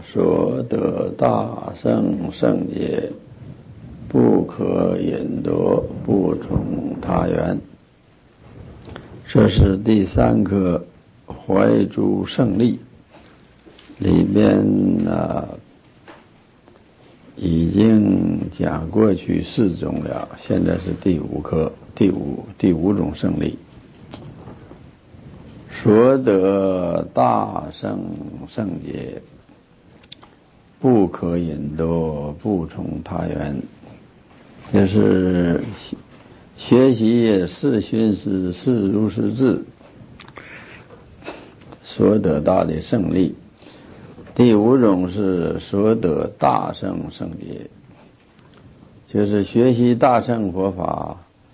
说得大圣圣也，不可引夺，不从他缘。这是第三课怀诸胜利里边已经讲过去4种了，现在是第5课，第五种胜利。说得大圣圣也，不可引夺，不从他缘。就是学习是寻思是如是智，所得大的胜利。第5种是所得大圣圣也，就是学习大乘佛法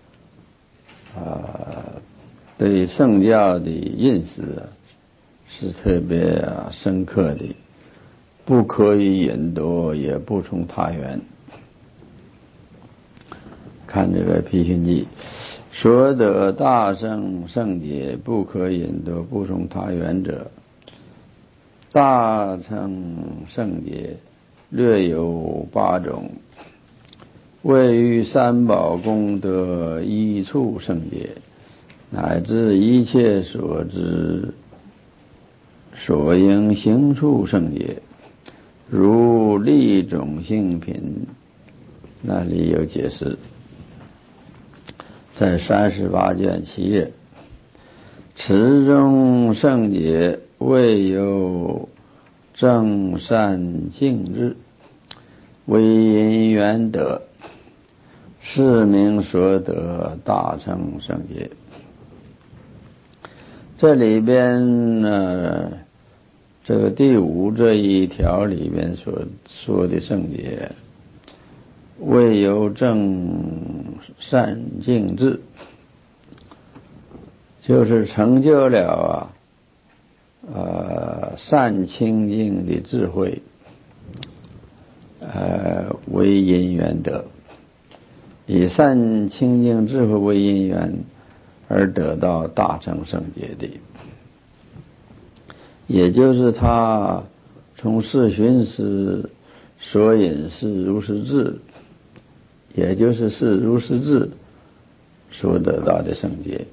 对圣教的认识是特别深刻的，不可以引夺，也不从他缘。看这个批训记，说得大圣圣解，不可引夺，不从他缘者，大乘圣解略有8种，位于三宝功德一处圣解，乃至一切所知所应行处圣解，如利种性品，那里有解释，在38卷7页。此中圣解未有正善净智，为因缘得，是名所得大乘圣解。这里边这个第5这一条里边所说的圣解，未有正善净智，就是成就了善清净的智慧，为因缘得，以善清净智慧为因缘而得到大乘圣解的，也就是他从是寻思所引是如是智，也就是是如是智所得到的圣解，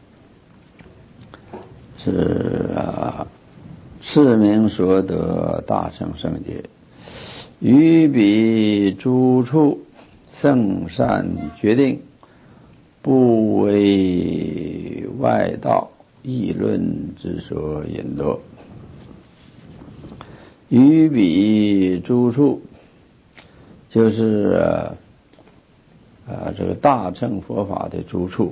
是名所得大乘圣解。于彼诸处圣善决定，不为外道议论之所引夺。于彼诸处就是这个大乘佛法的诸处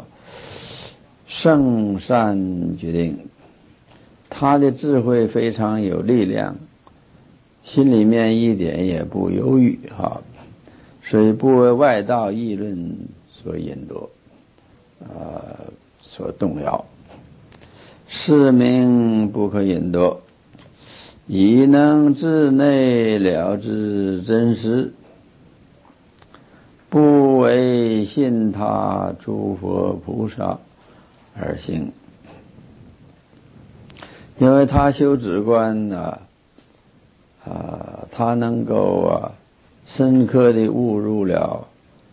圣善决定，他的智慧非常有力量，心里面一点也不犹豫所以不为外道议论所引夺，所动摇。是名不可引夺，已能自内了知真实，不为信他诸佛菩萨而行。因为他修止观他能够深刻地悟入了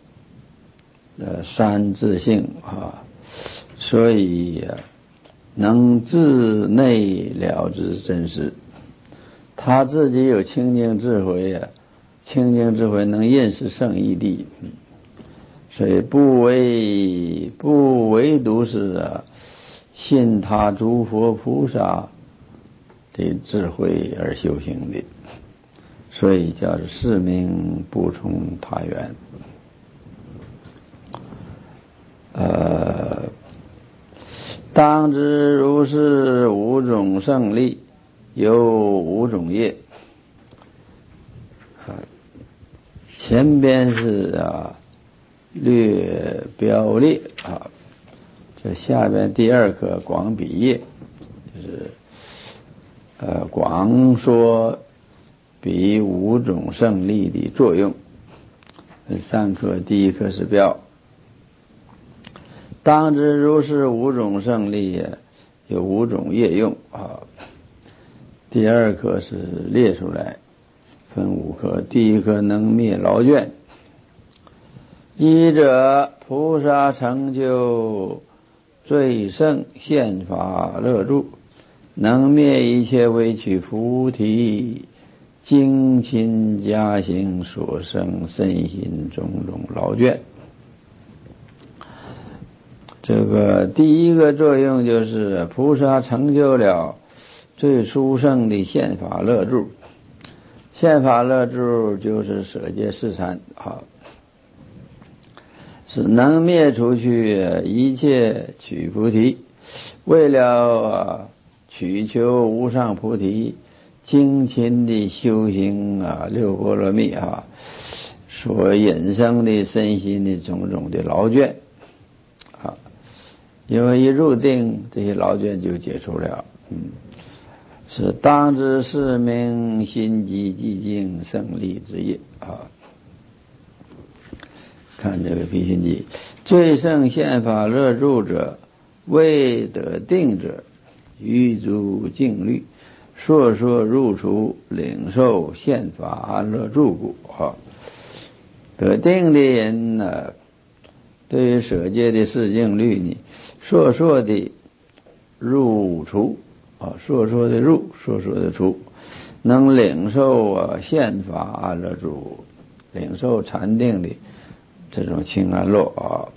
三自性所以能自内了知真实。他自己有清净智慧清净智慧能认识圣义谛，所以不唯独是信他诸佛菩萨的智慧而修行的，所以叫是名不从他缘。当知如是5种胜利，有5种业。前边是略标列这下边第2课广比业，就是广说比5种胜利的作用。3课第1课是标。当知如是5种胜利，有5种业用第二颗是列出来，分5颗。第一颗能灭劳倦，一者菩萨成就最胜宪法乐住，能灭一切为取菩提精勤加行所生身心种种劳倦。这个第一个作用就是菩萨成就了最殊胜的宪法乐住。宪法乐住就是舍戒四禅是能灭除去一切取菩提，为了取求无上菩提精勤的修行六波罗蜜所引生的身心的种种的劳倦因为一入定，这些劳倦就解除了。是当知是名心寂寂静胜利之业看这个毗心偈，最胜宪法乐住者，未得定者，于诸静虑，烁烁入除，领受宪法乐住故得定的人呢，对于舍戒的四静虑呢，烁烁的入除烁烁的入，烁烁的出，能领受宪法乐住，领受禅定的这种清安乐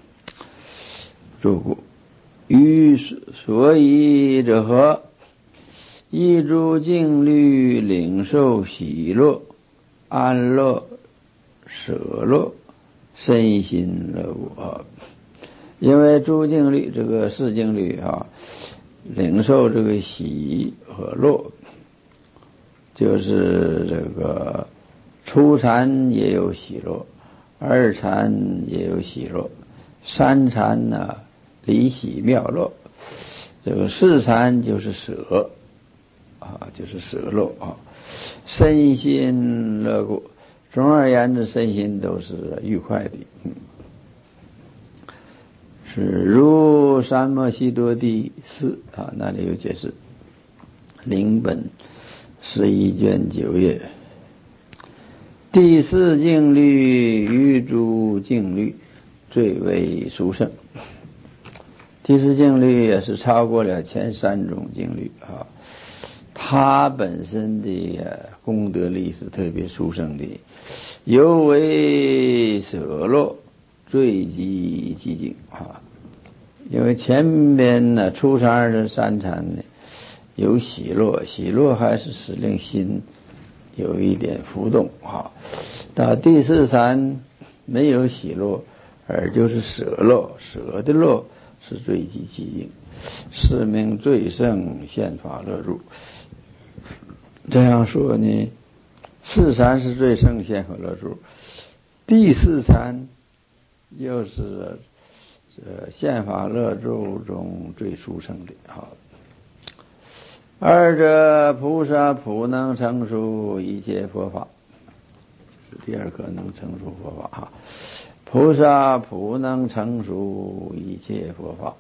住故。于所以者何？依诸静虑领受喜乐、安乐、舍乐、身心乐故因为诸静虑这个四静虑领受这个喜和乐，就是这个初禅也有喜乐，二禅也有喜乐，三禅呢离喜妙乐，这个四禅就是舍就是舍乐身心乐故。总而言之，身心都是愉快的。是如三摩悉多第4那里有解释，临本11卷9页。第四静虑于诸静虑最为殊胜。第四静虑也是超过了前3种静虑它本身的功德力是特别殊胜的，尤为舍乐最极寂静因为前边呢初禅、二禅、三禅呢有喜乐，喜乐还是使令心有一点浮动到第四禅没有喜乐，而就是舍乐，舍的乐是最极寂静，是名最胜宪法乐住。这样说呢，四禅是最胜宪法乐住，第四禅又是宪法乐住中最殊胜的二者菩萨普能成熟一切佛法，是第二个能成熟佛法菩萨普能成熟一切佛法，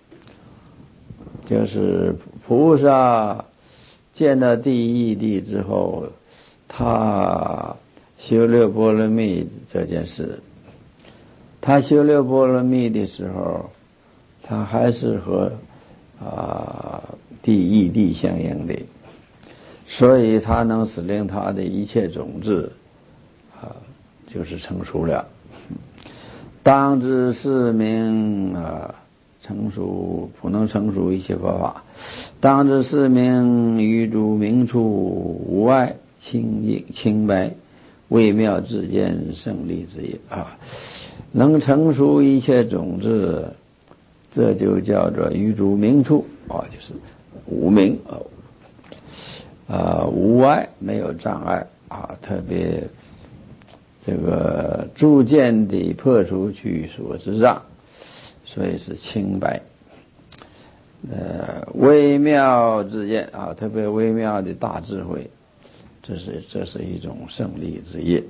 就是菩萨见到第一义谛之后，他修六波罗蜜这件事，他修六波罗蜜的时候，他还是和第一义谛相应的，所以他能使令他的一切种子就是成熟了。当知是名成熟，普能成熟一切佛法，当知是名于诸明处无碍清净清白微妙自见胜利之业能成熟一切种子，这就叫做于诸明处就是无明无碍，没有障碍特别这个逐渐地破除去所知障，所以是清白微妙自见特别微妙的大智慧，这是一种胜利之业。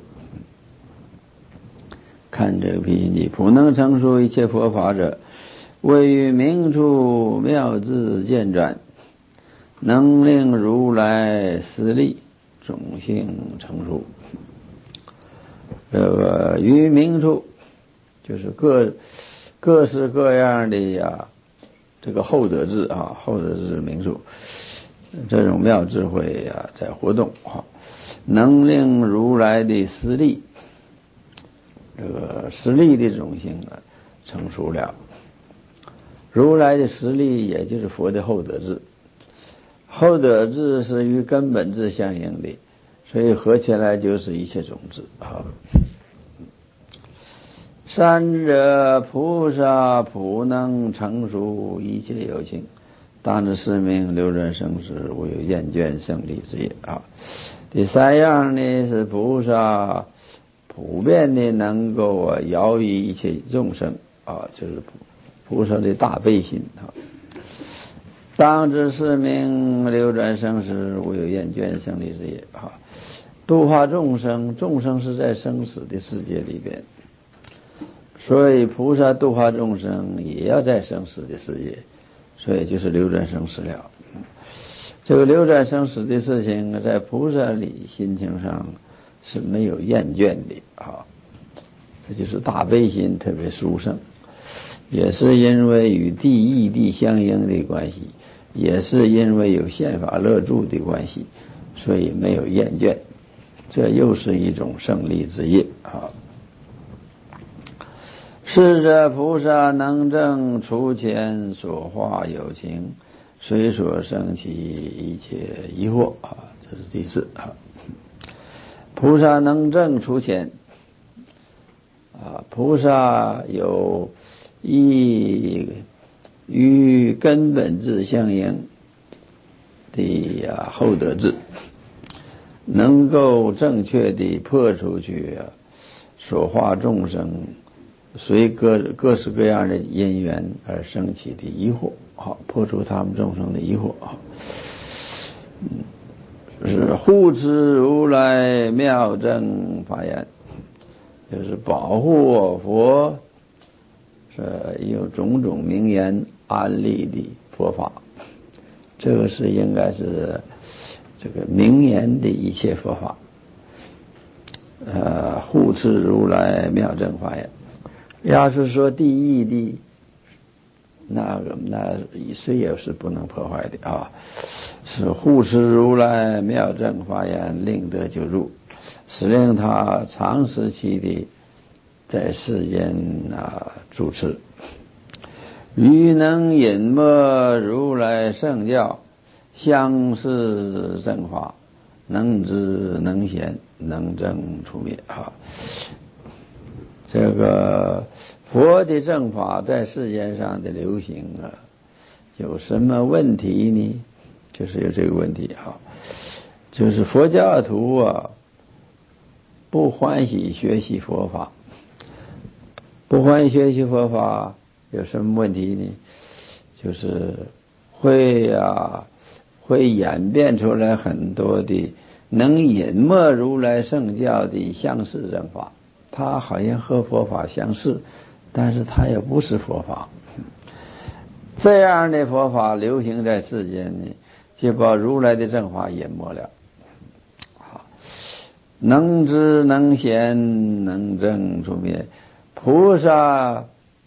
看这个毗心偈，普能成熟一切佛法者，位于明处妙智见转， 能令如来实力种性成熟。这个于明处，就是各式各样的呀，这个厚德智啊，厚德智明处，这种妙智慧呀在活动啊，能令如来的实力，这个实力的种性啊成熟了。如来的实力也就是佛的厚德智，厚德智是与根本智相应的，所以合起来就是一切种智啊。善者菩萨普能成熟一切有情，当知是名流转生死，无有厌倦胜利之业啊。第三样呢是菩萨普遍的能够饶益一切众生啊，就是菩萨的大悲心啊。当知是名流转生死，无有厌倦胜利之业啊。度化众生，众生是在生死的世界里边，所以菩萨度化众生也要在生死的世界，所以就是流转生死了。这个流转生死的事情，在菩萨里心情上是没有厌倦的啊，这就是大悲心特别殊胜，也是因为与地义地相应的关系，也是因为有宪法乐住的关系，所以没有厌倦，这又是一种胜利之业啊。是者菩萨能证除前所化有情，随所生起一切疑惑啊，这是第四啊。菩萨能证除前啊，菩萨有与根本智相应的厚德智，能够正确地破除去所化众生随各式各样的因缘而生起的疑惑，好，破除他们众生的疑惑啊。是护持如来妙正法言，就是保护我佛是有种种名言安利的佛法，这个是应该是这个名言的一切佛法。护持如来妙正法言。要是说第一的，那谁也是不能破坏的啊！是护持如来妙正法言，令得救助，使令他长时期的在世间主持。于能隐没如来圣教，相视正法，能知能显，能正除灭啊！这个佛的正法在世间上的流行啊，有什么问题呢？就是有这个问题啊，就是佛教徒啊，不欢喜学习佛法，不欢喜学习佛法有什么问题呢？就是会演变出来很多的能隐没如来圣教的相似正法。它好像和佛法相似，但是它也不是佛法。这样的佛法流行在世间呢，就把如来的正法隐没了。能知能显能正除灭，菩萨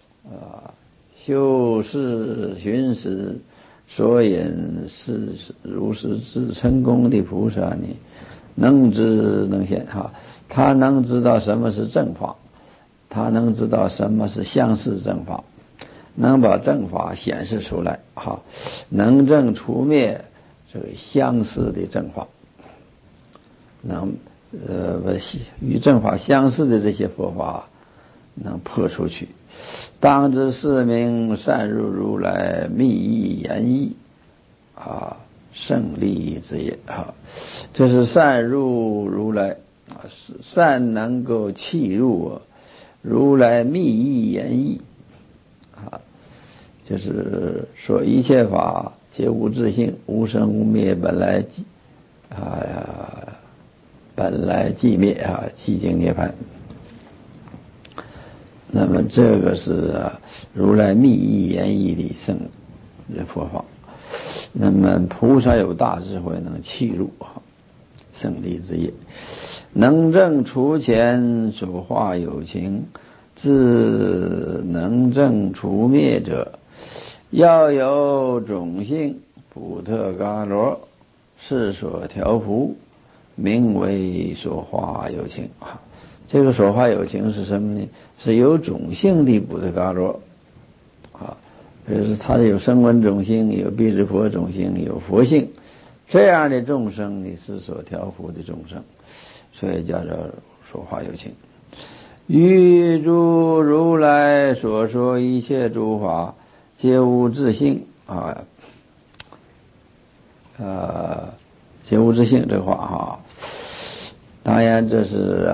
修世寻实所引是如是自成功的菩萨呢，能知能显哈。他能知道什么是正法，他能知道什么是相似正法，能把正法显示出来哈，能正除灭这个相似的正法，能与正法相似的这些佛法能破出去。当知是名善入如来密意言义胜利之业啊，这是善入如来善能够契入如来密意言义就是说一切法皆无自性，无生无灭，本来寂灭寂静涅槃。那么这个是如来密意言义的圣佛法。 那么菩萨有大智慧，能契入胜利之业，能证除前所化有情，自能证除灭者，要有种性普特伽罗，是所调伏，名为所化有情这个所化有情是什么呢？是有种性的普特伽罗比如说他有声闻种性，有辟支佛种性，有佛性，这样的众生呢是所调伏的众生，所以叫做所化有情。于诸如来所说一切诸法，皆无自性皆无自性这话当然这是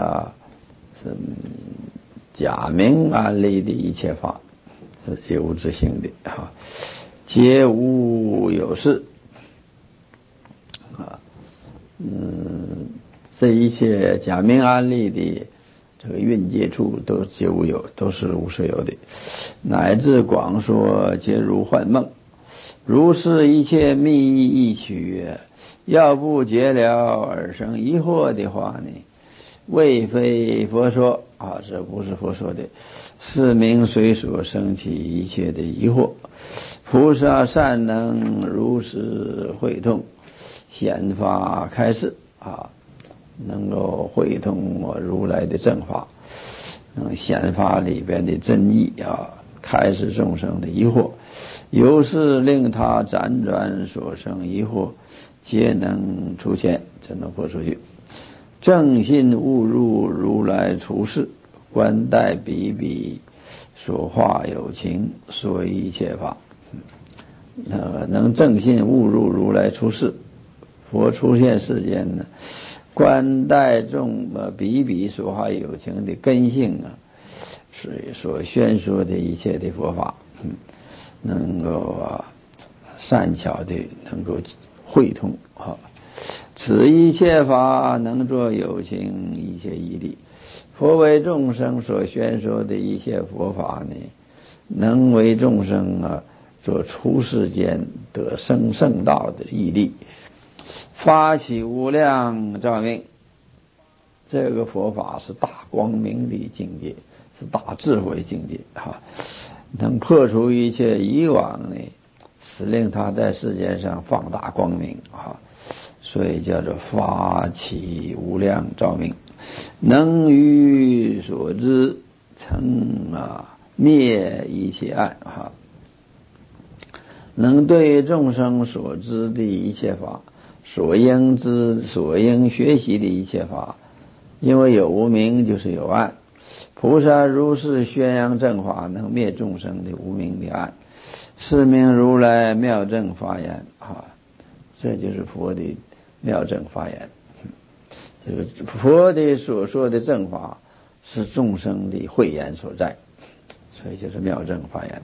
假名安立的一切法。是皆无自性的皆无有事这一切假名安立的这个蕴界处都皆无有，都是无所有的，乃至广说皆如幻梦。如是一切密意趣，要不解了而生疑惑的话呢，未非佛说这不是佛说的，是名随所生起一切的疑惑。菩萨善能如实会通，显发开示能够会通如来的正法，能显发里边的真义开示众生的疑惑，由是令他辗转所生疑惑，皆能除前，才能破出去。正信悟入如来处世，观待比比所化有情，说一切法能正信悟入如来处世，佛出现世间呢，观待比比所化有情的根性是所宣说的一切的佛法能够善巧的能够会通此一切法能作有情一切义力。佛为众生所宣说的一切佛法呢，能为众生做出世间得生圣道的义力，发起无量照明。这个佛法是大光明的境界，是大智慧境界能破除一切以往呢，使令他在世界上放大光明所以叫做发起无量照明，能于所知成灭一切暗能对众生所知的一切法，所应知所应学习的一切法，因为有无明就是有暗，菩萨如是宣扬正法，能灭众生的无明的暗，是名如来妙正法言这就是佛的妙正法言。这个佛的所说的正法是众生的慧眼所在，所以就是妙正法言。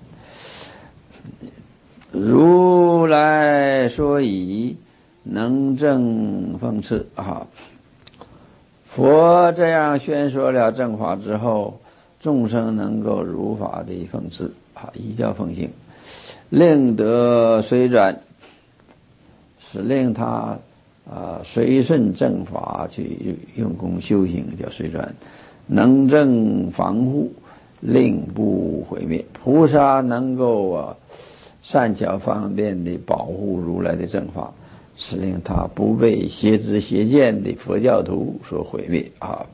如来说以能正奉持佛这样宣说了正法之后，众生能够如法的奉持依教奉行，令得随转，使令他随顺正法去用功修行，叫随转，能正防护，令不毁灭。菩萨能够善巧方便的保护如来的正法，使令他不被邪知邪见的佛教徒所毁灭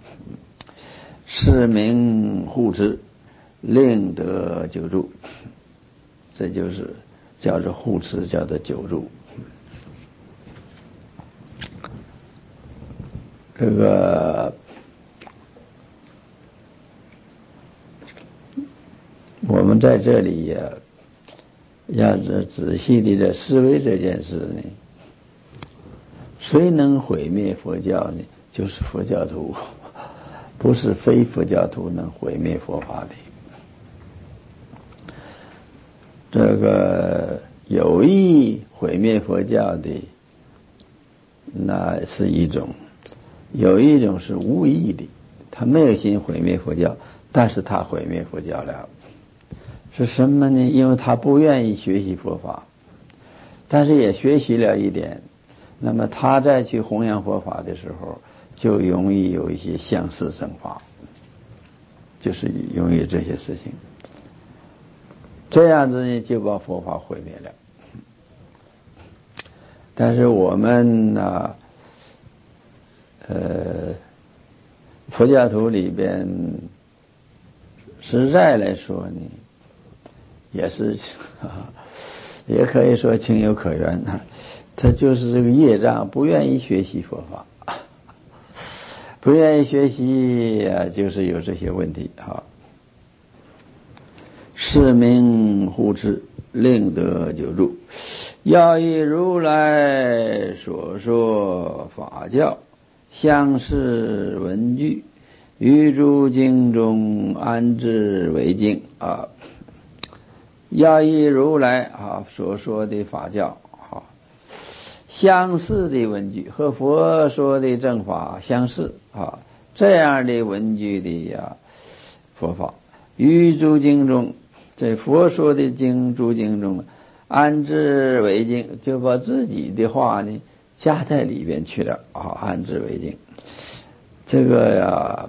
是名护持，令得久住。这就是叫做护持，叫做久住。这个我们在这里要仔细的思维这件事呢，谁能毁灭佛教呢？就是佛教徒，不是非佛教徒能毁灭佛法的。这个有意毁灭佛教的那是一种，有一种是无意的，他没有心毁灭佛教，但是他毁灭佛教了。是什么呢？因为他不愿意学习佛法， 但是也学习了一点，那么他再去弘扬佛法的时候，就容易有一些相似生法，就是容易这些事情，这样子呢就把佛法毁灭了。但是我们呢，佛教徒里边实在来说呢，也是也可以说情有可原啊。他就是这个业障，不愿意学习佛法，不愿意学习就是有这些问题啊。是名护持，令得久住。要以如来所说法教，相视文具，于诸经中安置为经啊。要以如来所说的法教相似的文具，和佛说的正法相似这样的文具的佛法，于诸经中，在佛说的诸经中安置为经，就把自己的话呢加在里边去了安置为经。这个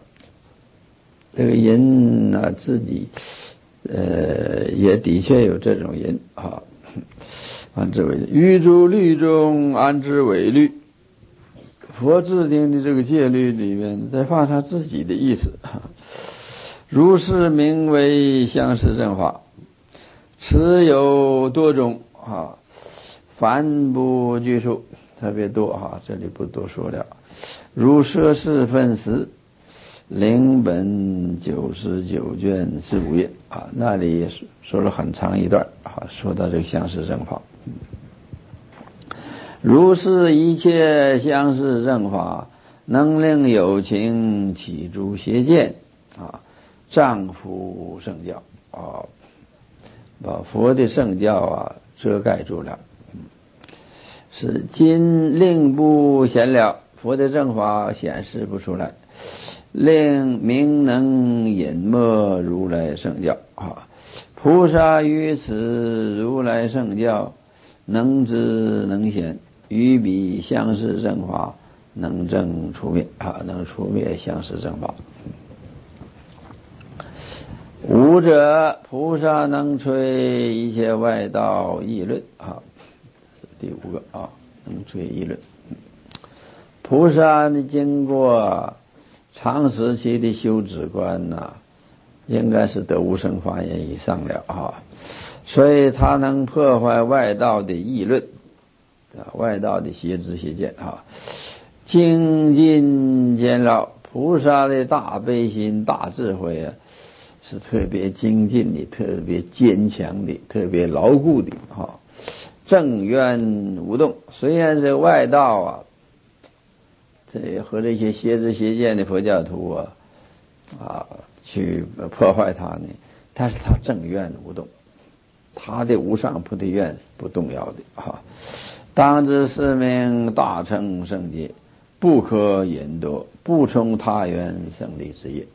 人呢自己也的确有这种人安置为于诸律中安置为律，佛制定的这个戒律里面再放上自己的意思，如是名为相似正法。此有多种凡不拘束，特别多这里不多说了。如摄事分时，领本99卷15页那里也说了很长一段说到这个相似正法。如是一切相似正法，能令有情起诸邪见障伏圣教把佛的圣教遮盖住了。是今令不显了，佛的正法显示不出来，令明能隐没如来圣教菩萨于此如来圣教能知能显，于彼相似正法能正除灭能除灭相似正法。五者菩萨能摧一切外道议论这是第五个能摧议论。菩萨呢经过长时期的修止观应该是得无生法眼以上了所以他能破坏外道的议论外道的邪知邪见精进坚牢。菩萨的大悲心大智慧是特别精进的，特别坚强的，特别牢固的正愿无动。虽然这外道这和这些邪知邪见的佛教徒去破坏他呢，但是他正愿无动，他的无上菩提愿不动摇的当知是名大乘圣洁，不可引夺，不从他缘胜利之业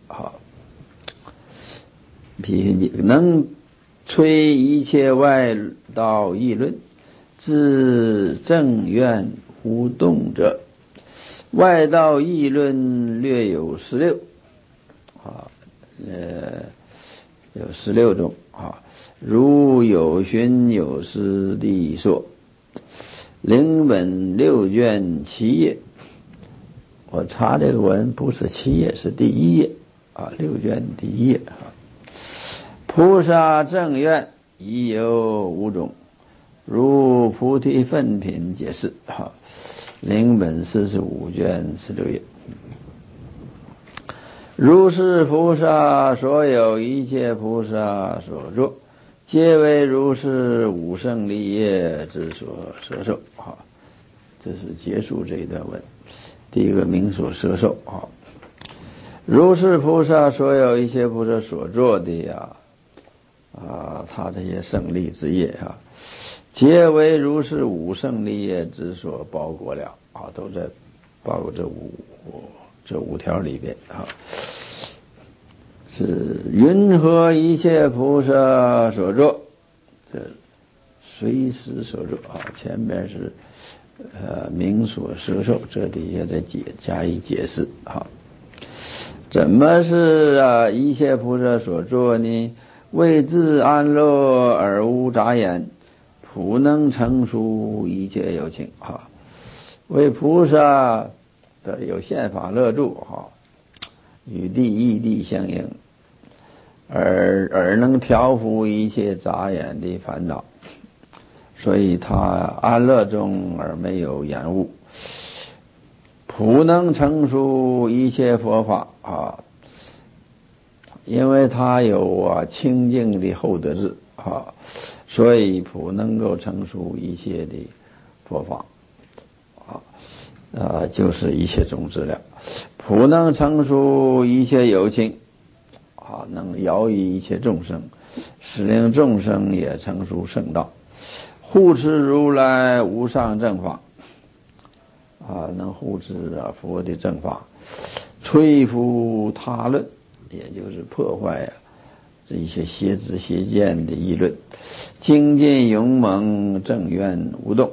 批评经能摧一切外道议论，自正愿无动者。外道议论略有16有16种如有寻有师地说，领本6卷7页。我查这个文不是7页，是第1页6卷第1页菩萨正愿已有5种，如菩提分品解释领本45卷16页。如是菩萨所有一切菩萨所作，皆为如是五圣利业之所摄受这是结束这一段文。第一个名所摄受如是菩萨所有一切菩萨所做的他这些胜利之业皆为如是五胜利业之所包裹了都在包括这五条里边是云何一切菩萨所作，这随时受受前面是明所摄受，这底下再加以解释怎么是一切菩萨所作呢？为自安乐而无杂言，普能成熟一切有情为菩萨的有现法乐住与地义地相应，而能调伏一切杂眼的烦恼，所以他安乐中而没有延误，普能成熟一切佛法因为他有清净的厚德智所以普能够成熟一切的佛法就是一切种子了，普能成熟一切有情能摇移一切众生，使令众生也成熟圣道，护持如来无上正法能护持佛的正法，摧伏他论，也就是破坏这一些邪知邪见的议论，精进勇猛，正愿无动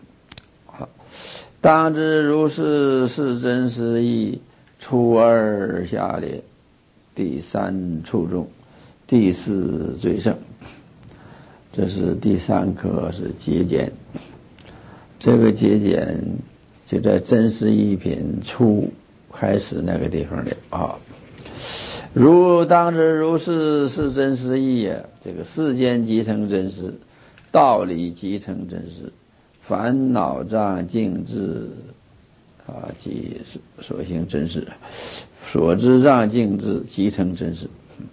当知如是是真实义，初二下列，第三处中，第四最胜。这是第三课是节俭，这个节俭就在真实义品初开始那个地方的如当知如是是真实义这个世间即成真实，道理即成真实，烦恼障静智即所行真实，所知障静智即成真实。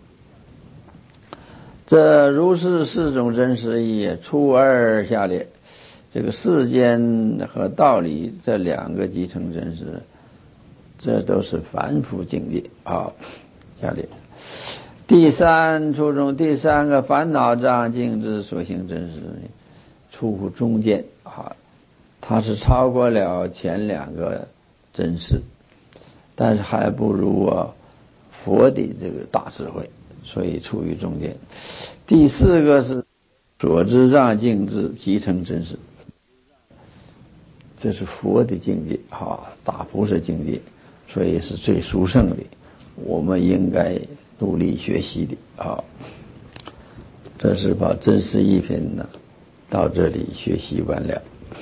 这如是四种真实义，初二下列，这个世间和道理这两个即成真实，这都是凡夫境界下列。第三处中第三个烦恼障静智所行真实出乎中间它是超过了前两个真实，但是还不如佛的这个大智慧，所以处于中间。第四个是所知障静智即成真实，这是佛的境界大菩萨境界，所以是最殊胜的，我们应该努力学习的这是把真实义品呢到这里学习完了。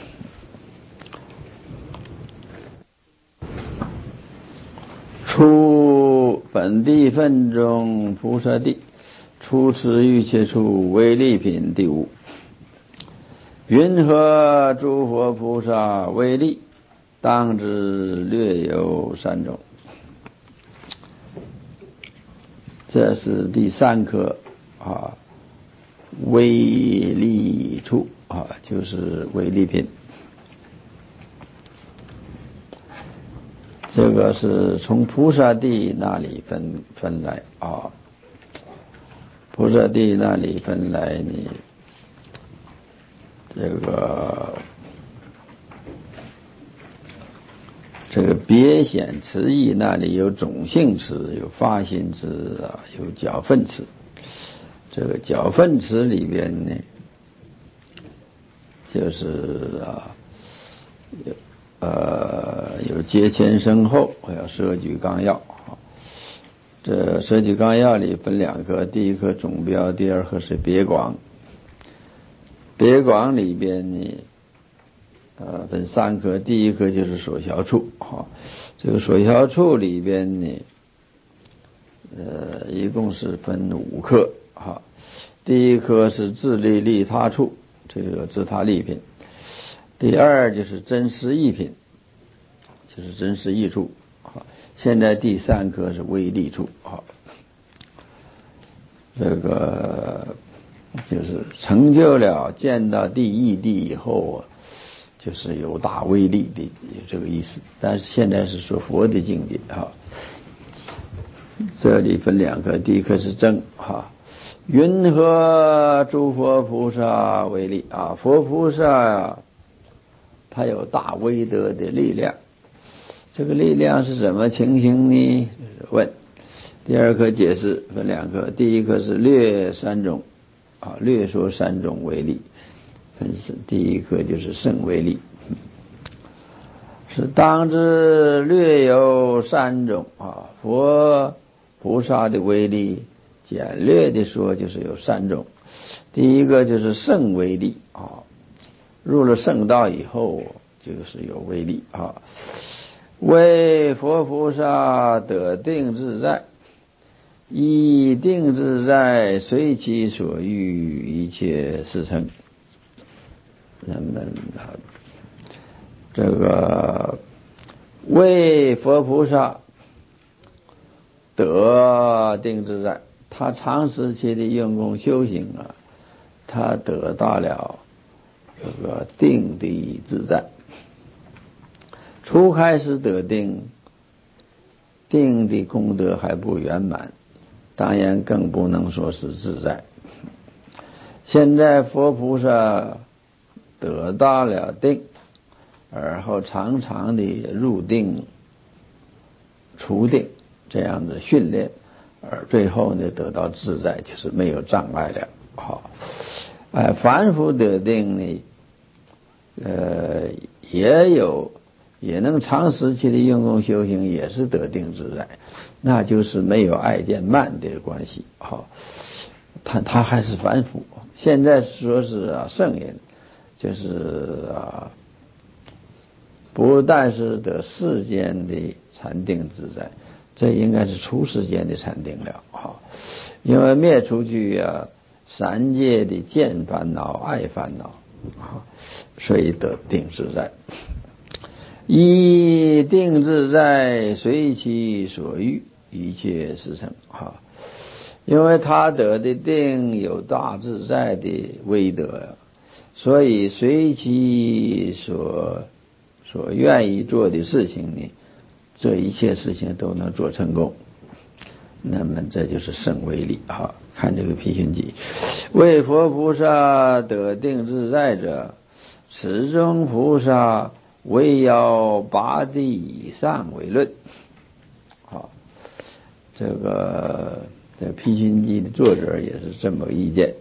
出本地分中菩萨地，出此欲切处为利品第五。云何诸佛菩萨为利？当知略有三种。这是第三课为利处就是为利品。这个是从菩萨地那里分来菩萨地那里分来你这个别显词义那里有种性词，有发心词有角分词。这个角分词里边呢，就是有节前生后，还有摄举纲要这摄举纲要里分两课，第一课总标，第二课是别广。别广里边呢分三课，第一课就是所销处这个所销处里边呢一共是分五课第一课是自利利他处，这个自他利品。第二就是真实义品，就是真实义处现在第三课是为利处这个就是成就了见到第一地以后就是有大威力的这个意思，但是现在是说佛的境界这里分两课，第一课是正云何诸佛菩萨为利佛菩萨他有大威德的力量，这个力量是什么情形呢？问。第二课解释分两课，第一课是略三种略说三种为利， 分是第一个就是圣威力，是当知略有三种啊。佛菩萨的威力，简略的说就是有三种。第一个就是圣威力啊，入了圣道以后就是有威力啊。为佛菩萨得定自在，以定自在随其所欲，一切事成。咱们这个为佛菩萨得定自在，他长时期的用功修行啊，他得到了这个定的自在。初开始得定，定的功德还不圆满，当然更不能说是自在。现在佛菩萨得到了定，而后常常的入定出定这样的训练，而最后呢得到自在，就是没有障碍了。好，凡夫得定呢，也能长时期的用功修行，也是得定自在，那就是没有爱见慢的关系。好，他还是凡夫。现在说是圣人，就是不但是得世间的禅定自在，这应该是出世间的禅定了。好，因为灭除去三界的见烦恼、爱烦恼，所以得定自在。以定自在随其所欲，一切事成。因为他得的定有大自在的威德，所以随其所愿意做的事情呢，这一切事情都能做成功。那么这就是圣威力。看这个毗熏记，为佛菩萨得定自在者，此中菩萨唯要八地以上为论。好，这毗熏记的作者也是这么意见。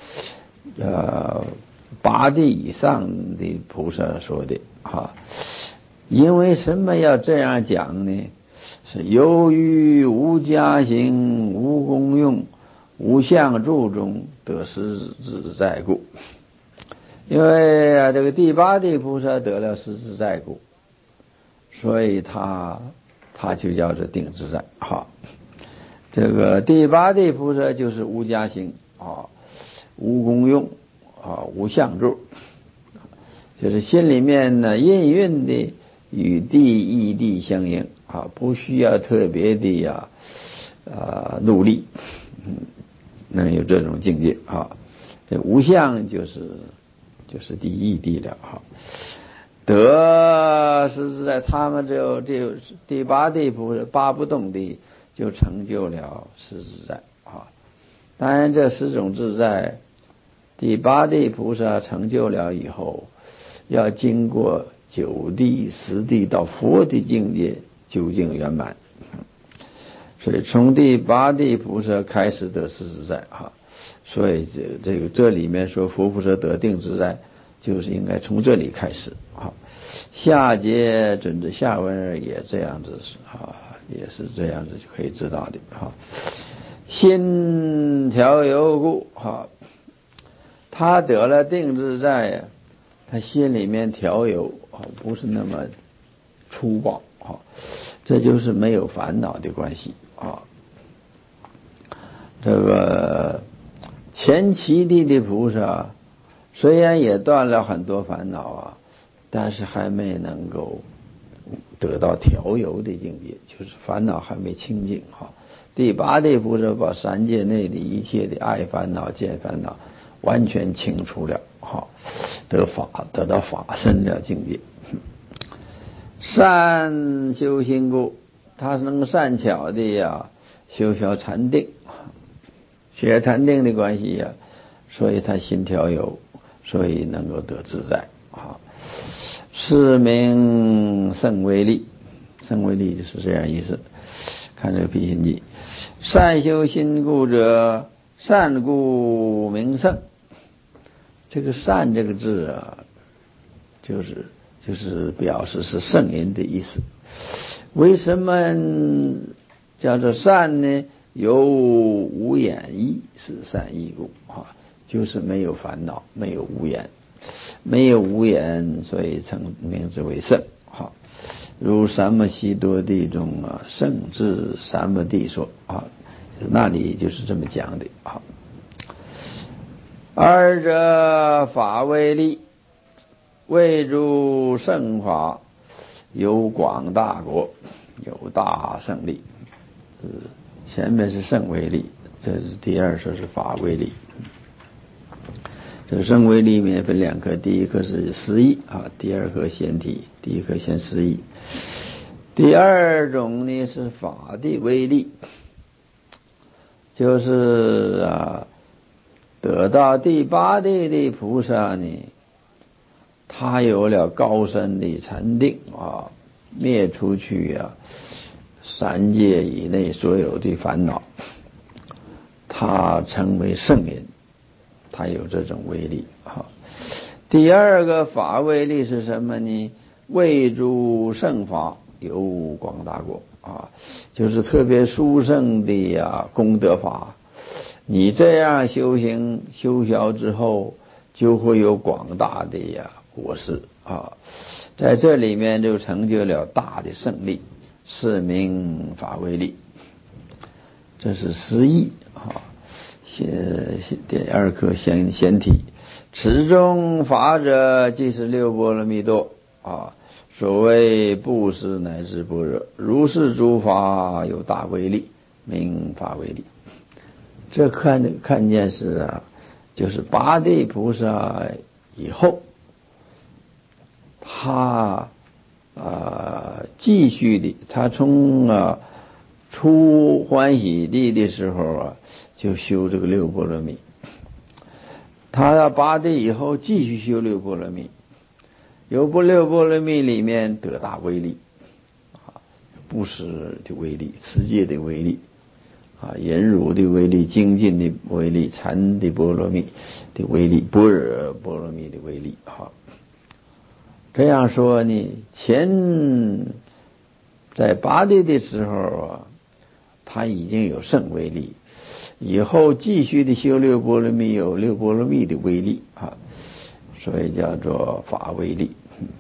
八地以上的菩萨说的。因为什么要这样讲呢？是由于无家行、无功用、无相住中得实自在故。因为这个第八地菩萨得了实自在故，所以他就叫做定自在。这个第八地菩萨就是无家行无功用无相住，就是心里面呢隐蕴的与异地相应不需要特别的努力，能有这种境界。这无相就是第一地了。得实自在，他们这第八地菩萨八不动地就成就了实自在。当然这十种自在，第八地菩萨成就了以后，要经过九地十地到佛的境界究竟圆满。所以从第八地菩萨开始得实自在。所以这里面说佛菩萨得定自在，就是应该从这里开始。下节准的下文也这样子也是这样子就可以知道的。心调柔故，他得了定自在，他心里面调柔不是那么粗暴这就是没有烦恼的关系。这个前七地的菩萨虽然也断了很多烦恼但是还没能够得到调柔的境界，就是烦恼还没清净。第八地菩萨把三界内的一切的爱烦恼、见烦恼完全清除了，得到法身了境界。善修心故，他是能善巧的修禅定，学禅定的关系所以他心调柔，所以能够得自在。是名圣威力，圣威力就是这样意思。看这个毗熏记，善修心故者，善故名圣。 这个善这个字啊，就是表示是圣人的意思。为什么叫做善呢？有无眼意，是善意故啊，就是没有烦恼，没有无眼，没有无眼，所以名之为圣。好，如三摩悉多地中啊，圣智三摩地说啊，那里就是这么讲的啊。二者法为利，为诸圣法，有广大国，有大胜利。前面是圣为利，这是第二说是法为利。这个圣为利里面分两科，第一科是思义啊，第二科先体，第一科先思义。第二种呢是法的为利，就是得到第八地的菩萨呢，他有了高深的禅定啊，灭出去三界以内所有的烦恼，他成为圣人，他有这种威力啊。第二个法威力是什么呢？为诸圣法有广大国啊，就是特别殊胜的功德法，你这样修行修消之后，就会有广大的果实啊，在这里面就成就了大的胜利，是名法威力。这是思义啊。第二课先体，此中法者，即是六波罗蜜多啊。所谓布施乃至般若，如是诸法有大威力，名法威力。这看见是就是八地菩萨以后，他继续的，他从出欢喜地的时候就修这个六波罗蜜。他八地以后继续修六波罗蜜，有六波罗蜜里面得大威力布施的威力，持戒的威力忍辱的威力，精进的威力，禅的波罗蜜的威力，般若波罗蜜的威力这样说呢，前在八地的时候他已经有圣威力，以后继续的修六波罗蜜有六波罗蜜的威力所以叫做法威力。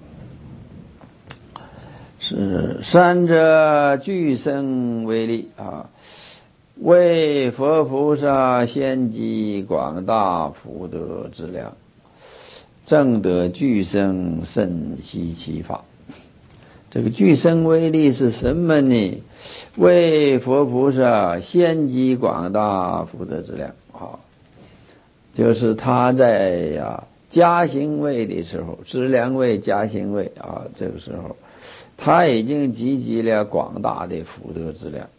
是三者俱生威力为佛菩萨先集广大福德之量，正得俱生甚稀奇法。这个俱生威力是什么呢？为佛菩萨先集广大福德之量就是他在加行位的时候，资粮位加行位这个时候他已经集集了广大的福德之量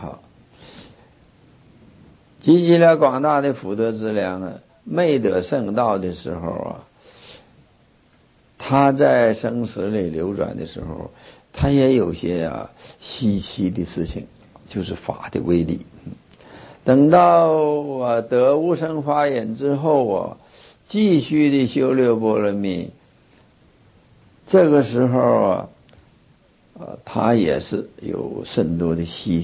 集集了广大的福德之量未得圣道的时候他在生死里流转的时候，他也有些稀奇的事情，就是法的威力。等到得无生法眼之后继续的修六波罗蜜，这个时候他也是有甚多的稀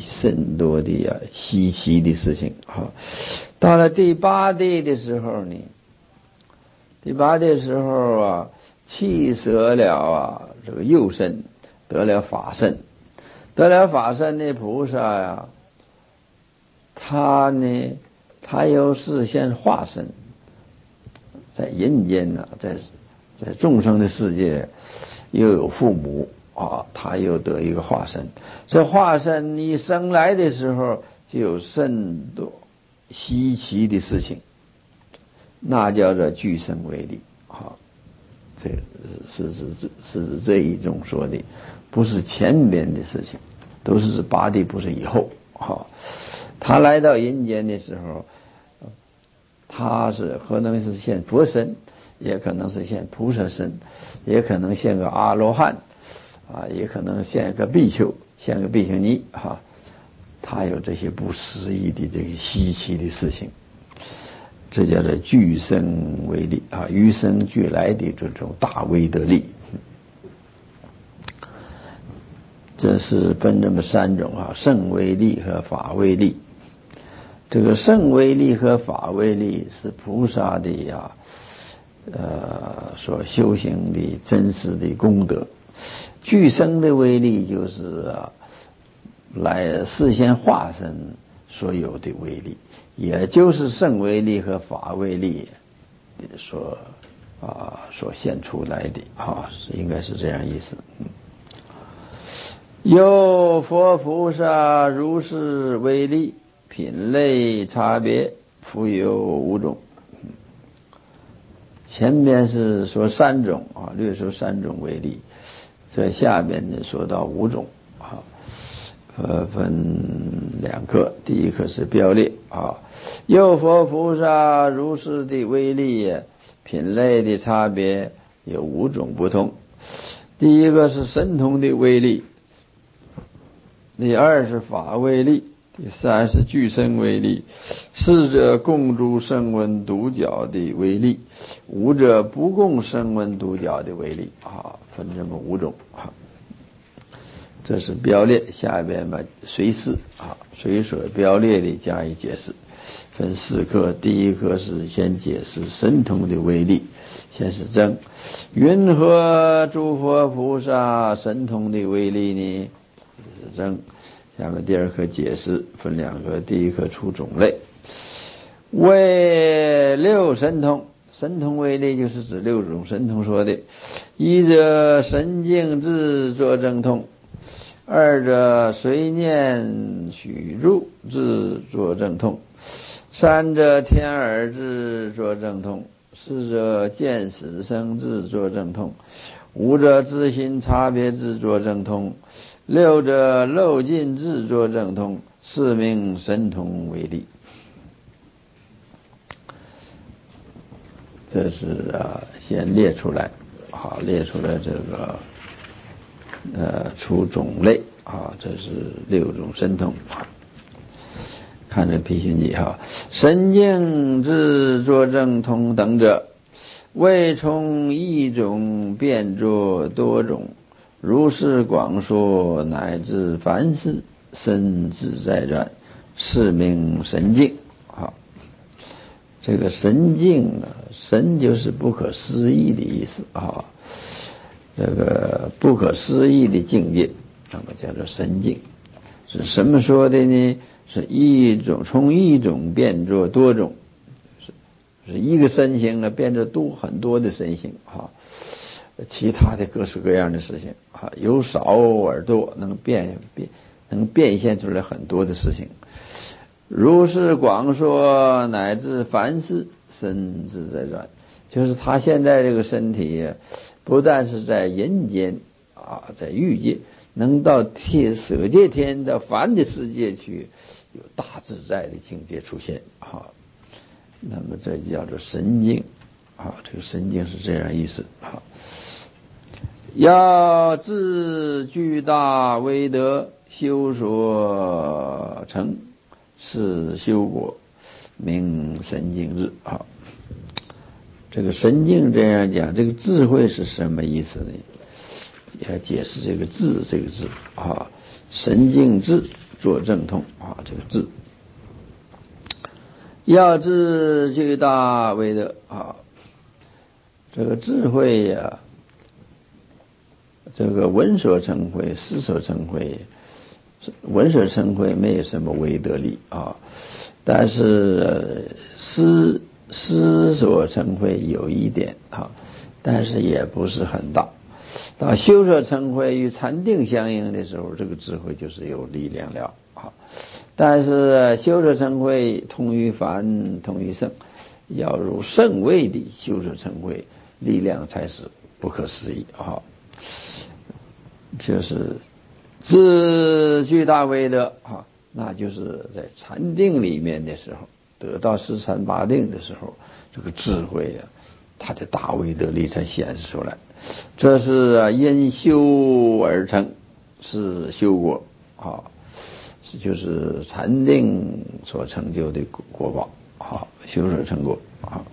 奇的事情到了第八地的时候呢，第八地的时候弃舍了这个幼身，得了法身。得了法身的菩萨他又是现化身，在人间在众生的世界又有父母他又得一个化身。这化身一生来的时候就有甚多稀奇的事情，那叫做俱生为力这是这一种说的，不是前边的事情，都是八地不是以后他来到人间的时候，他是可能是现佛身，也可能是现菩萨身，也可能现个阿罗汉也可能现个比丘，现个比丘尼他有这些不思议的这个稀奇的事情。 这叫做俱生威力啊，与生俱来的这种大威德力。这是分这么三种啊，圣威力和法威力。这个圣威力和法威力是菩萨的所修行的真实的功德。俱生的威力就是来事先化身所有的威力，也就是圣威力和法威力所现出来的应该是这样意思。有佛菩萨如是威力，品类差别，复有五种。前面是说三种略说三种威力，在下边呢说到五种分两课。第一课是标列有佛菩萨如是的威力，品类的差别有五种不同。第一个是神通的威力，第二是法威力，第三是俱生威力，四者共诸声闻独觉的威力，五者不共声闻独觉的威力分这么五种这是标列，下边随事随所标列的加以解释。分四课，第一课是先解释神通的威力，先是证云何诸佛菩萨神通的威力呢？是证。下面第二课解释，分两课，第一课出种类。为六神通，神通威力就是指六种神通说的。一者神境智作正通，二者随念许入智作正通，三者天耳智作正通，四者见识生智作正通，五者自心差别智作正通，六者漏尽智作正通，是名神通威力。这是先列出来列出来这个出种类这是六种神通看这批训记神境智作正通等者，未从一种变作多种，如是广说，乃至凡事身自在转，是名神境这个神境神就是不可思议的意思这个不可思议的境界，那么叫做神境。是什么说的呢？是从一种变作多种，是一个身形变作很多的身形其他的各式各样的事情由少而多，能变现出来很多的事情。如是广说，乃至凡事身自在转，就是他现在这个身体不但是在人间在欲界，能到色界天的凡的世界去，有大自在的境界出现那么这叫做神境这个神境是这样意思要自巨大威德修所成，是修果，名神境智这个神境这样讲，这个智慧是什么意思呢？要解释这个智这个字神境智作正通这个智要自巨大威德这个智慧这个闻所成慧，思所成慧。闻所成慧没有什么威德力但是思所成慧有一点但是也不是很大。到修所成慧与禅定相应的时候，这个智慧就是有力量了但是修所成慧通于凡，通于圣，要入圣位的修所成慧，力量才是不可思议就是自巨大威德那就是在禅定里面的时候，得到十禅八定的时候，这个智慧它的大威德力才显示出来。这是因修而成，是修果就是禅定所成就的果报好，修舍成果啊，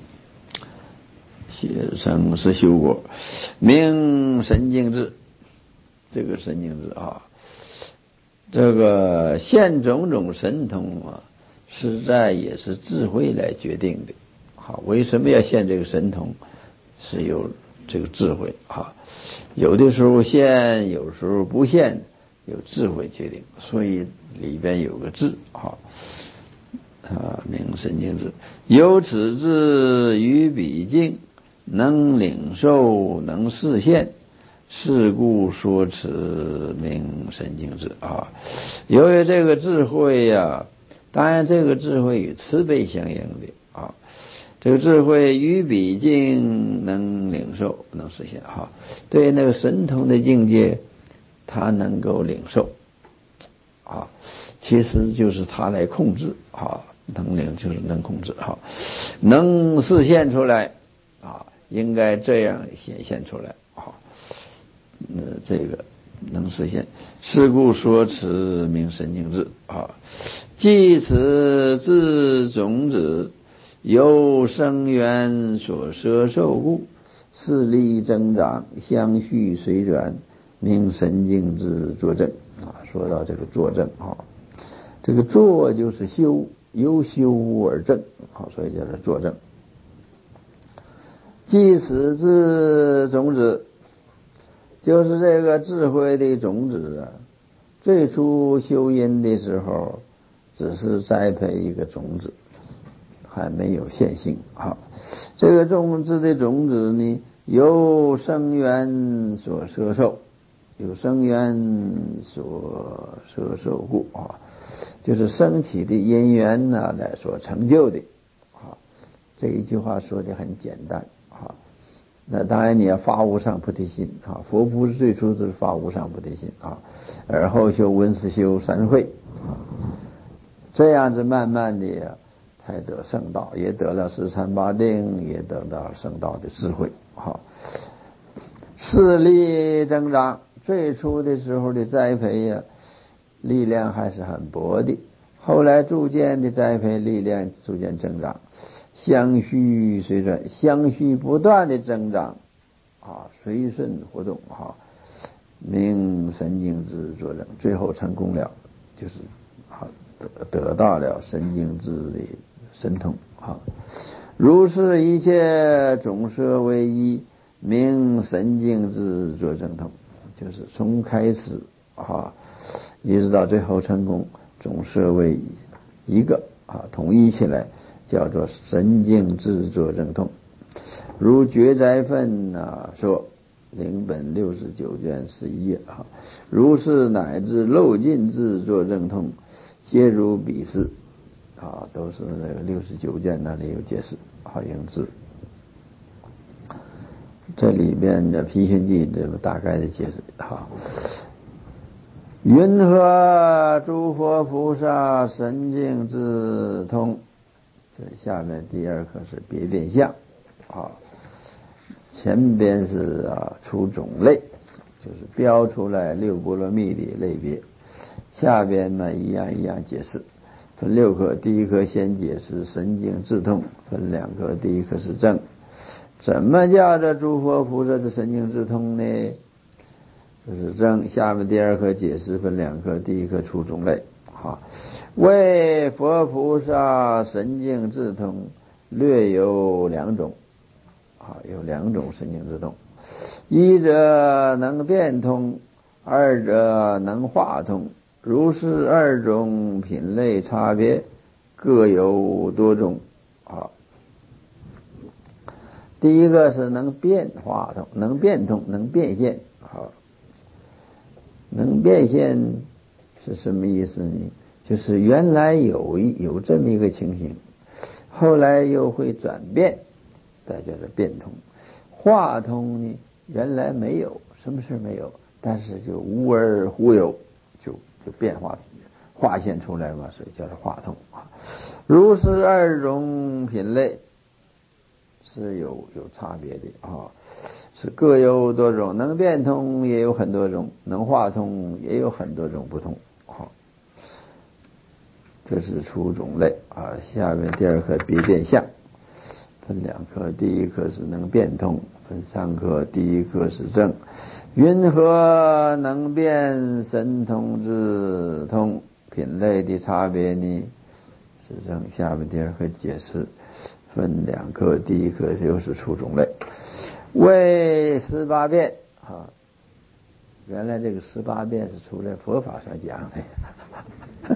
生是修果，名神经质，这个神经质啊，这个现种种神通啊，实在也是智慧来决定的。好，为什么要现这个神通？是由这个智慧啊，有的时候现，有时候不现，有智慧决定，所以里边有个智啊。名神经质，有此智于彼境，能领受，能示现，是故说此名神经质啊。由于这个智慧呀，当然这个智慧与慈悲相应的啊。这个智慧于彼境能领受，能实现哈。对那个神通的境界，他能够领受啊，其实就是他来控制啊，能领就是能控制哈，能示现出来啊，应该这样显现出来啊。这个能实现，是故说此名神经质啊。即此智种子，由生缘所摄受故，势力增长，相续随转，名神经质作证啊。说到这个作证啊，这个作就是修，由修而正啊，所以叫做作证。即此智种子，就是这个智慧的种子啊。最初修因的时候，只是栽培一个种子，还没有现行啊。这个种子的种子呢，由生缘所摄受，有生缘所摄受故啊，就是升起的因缘呢来所成就的啊。这一句话说的很简单啊。那当然你要发无上菩提心啊，佛菩萨最初都是发无上菩提心啊，而后修闻思修三慧啊，这样子慢慢的才得圣道，也得了十禅八定，也得到圣道的智慧啊。势力增长，最初的时候的栽培呀，力量还是很薄的，后来逐渐的栽培，力量逐渐增长。相续随转，相续不断的增长啊，随顺活动啊，名神经质作证，最后成功了，就是啊得到了神经质的神通啊。如是一切总摄为一，名神经质作证通，就是从开始啊一直到最后成功，总摄为一个啊，统一起来叫做神经质作证通。如觉斋分说，领本69卷11页啊，如是乃至漏尽智作证通，皆如彼事啊，都是那个69卷那里有解释好应字。这里边的毗心记这个大概的解释哈。云何诸佛菩萨神经智通？这下面第二课是别变相啊，前边是出种类，就是标出来六波罗蜜的类别，下边呢一样一样解释，分6课。第一课先解释神经智通，分2课。第一课是正，怎么叫这诸佛菩萨的神经智通呢？就是正。下面第2课解释，分2课。第一课出种类啊，为佛菩萨神经智通略有2种啊，有2种神经智通，一者能变通，二者能化通。如是2种品类差别，各有多种啊。第一个是能变化通，能变通，能变现啊。能变现是什么意思呢？就是原来有这么一个情形，后来又会转变，这叫做变通。化通呢，原来没有，什么事没有，但是就无而忽有，就变化化现出来嘛，所以叫做化通啊。如是2种品类是有差别的啊，是各有多种，能变通也有很多种，能化通也有很多种不同啊。 这是出种类啊。下面第二课别变相，分两课，第一课是能变通，分三课，第一课是正。云何能变神通之通？品类的差别呢？是正。下面第二课解释，分两课，第一课就是出种类。为18变啊，原来这个18变是出在佛法上讲的，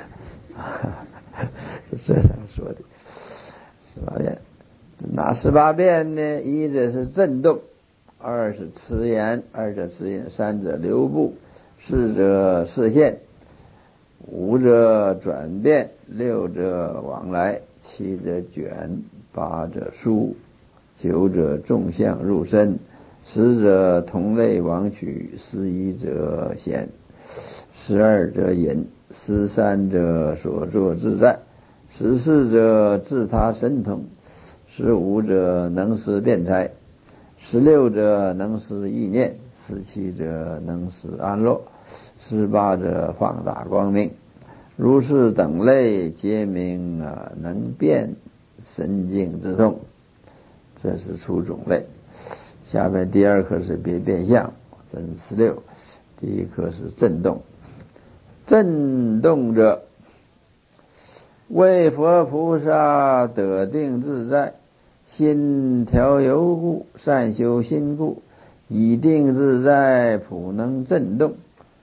是这样说的。18变，哪18变呢？一者是震动，二是持言，三者流布，四者示现，五者转变，六者往来，七者卷，八者疏，九者众相入身，十者同类往取，11者显，12者隐，13者所作自在，14者自他神通，15者能识辩才，16者能识意念，17者能识安乐，18者放大光明。如是等类皆名能变神境之通，这是出种类。下面第二课是别变相，分16。第一课是震动。震动者，为佛菩萨得定自在，心调由故，善修心故，以定自在，普能震动。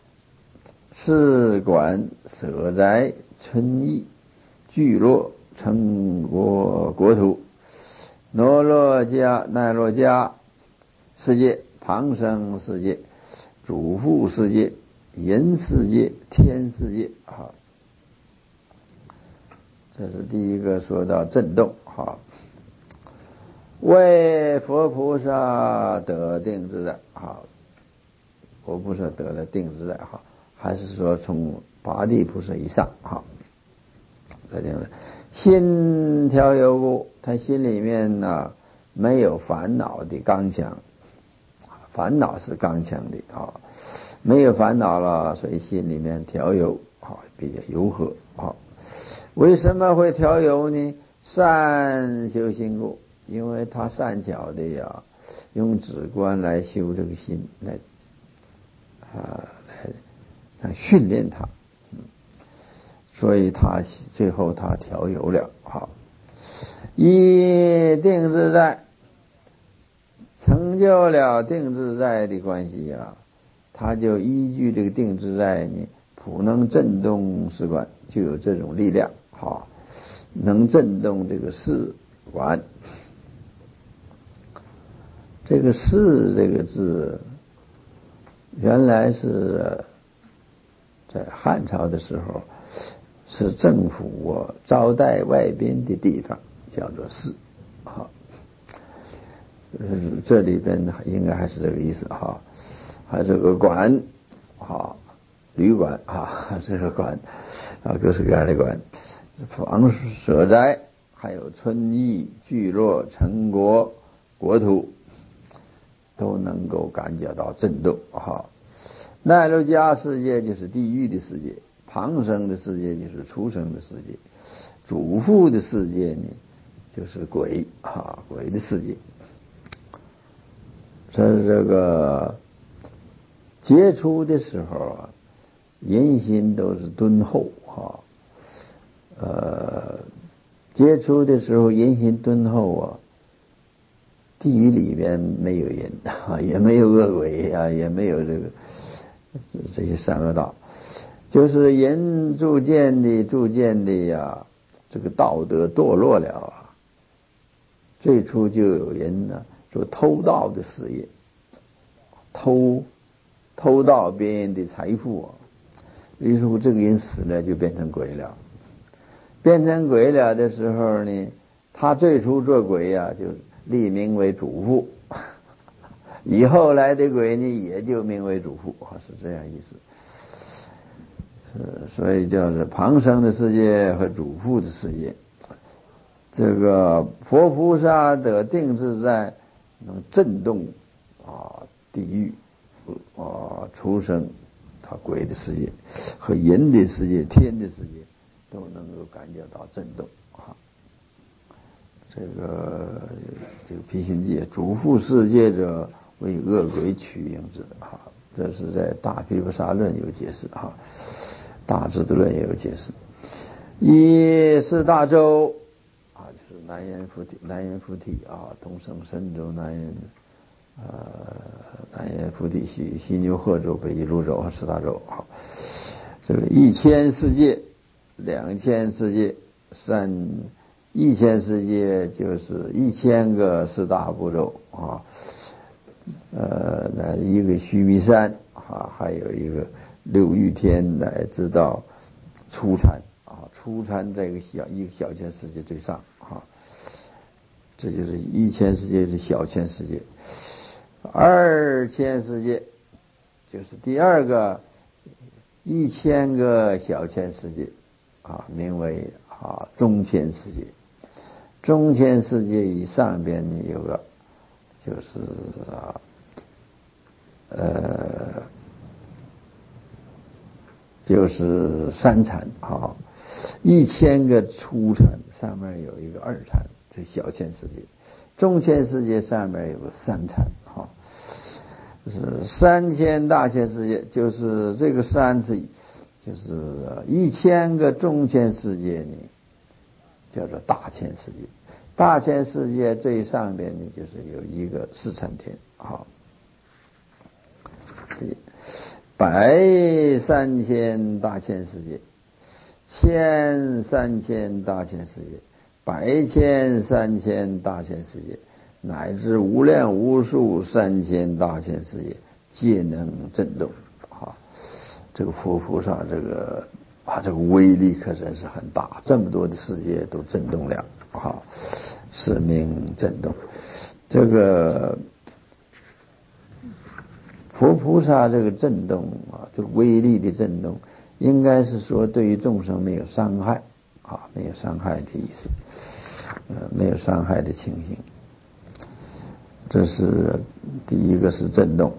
是管舍宅村邑聚落成国土，奈落迦世界，旁生世界，主父世界，人世界，天世界。好，这是第一个说到震动。好，为佛菩萨得定自在。好，佛菩萨得了定自在。好，还是说从八地菩萨以上。好，得定了。心调由故，他心里面呢没有烦恼的刚强，烦恼是刚强的啊，没有烦恼了，所以心里面调柔，好，比较柔和。好，为什么会调柔呢？善修心故，因为他善巧的用止观来修这个心，来训练他，所以他最后他调柔了。好，以定自在，成就了定自在的关系他就依据这个定自在呢，普能震动事观，就有这种力量。好，能震动这个事观。这个事这个字，原来是在汉朝的时候，是政府招待外宾的地方，叫做市。好，这里边应该还是这个意思哈。还有个馆，好，旅馆这个馆各式各样的馆，房舍宅，还有村邑聚落城国国土，都能够感觉到震动。好，奈罗迦世界就是地狱的世界，旁生的世界就是畜生的世界，主父的世界呢就是鬼鬼的世界。这个接触的时候人心都是敦厚接触的时候人心敦厚地狱里边没有人也没有恶鬼也没有这些善恶道，就是人逐渐的这个道德堕落了最初就有人呢做偷盗的事业，偷盗别人的财富于是乎这个人死了就变成鬼了。变成鬼了的时候呢，他最初做鬼就立名为主父，以后来的鬼呢也就名为主父是这样意思。所以叫做旁生的世界和主父的世界。这个佛菩萨的定自在能震动地狱畜生他鬼的世界和人的世界天的世界都能够感觉到震动啊。这个毗熏记，主复世界者，为恶鬼取应之啊。这是在大毗婆沙论有解释啊，大智度论也有解释。一是大洲啊，就是南阎浮提啊，东胜神州、南阎浮提、西牛贺州、北极鹿州和四大洲啊。这个1000世界、2000世界、1000世界就是1000个四大部洲啊。那一个须弥山啊，还有一个六欲天，乃至到初禅啊，初禅在一个小千世界最上啊，这就是1000世界的小千世界。2000世界就是第二个1000个小千世界啊，名为中千世界。中千世界以上边呢有个就是就是三禅啊，1000个初禅上面有一个二禅，这小千世界。中千世界上面有个三禅啊，就是3000大千世界，就是这个三是就是1000个中千世界呢，叫做大千世界。大千世界最上边呢，就是有一个四禅天啊。13000大千世界，13000大千世界，13000大千世界，乃至无量无数3000大千世界，皆能震动啊！这个佛菩萨这个威力可真是很大，这么多的世界都震动了啊，是名震动。这个佛菩萨这个震动啊，这个威力的震动，应该是说对于众生没有伤害啊，没有伤害的意思，没有伤害的情形。这是第一个是震动。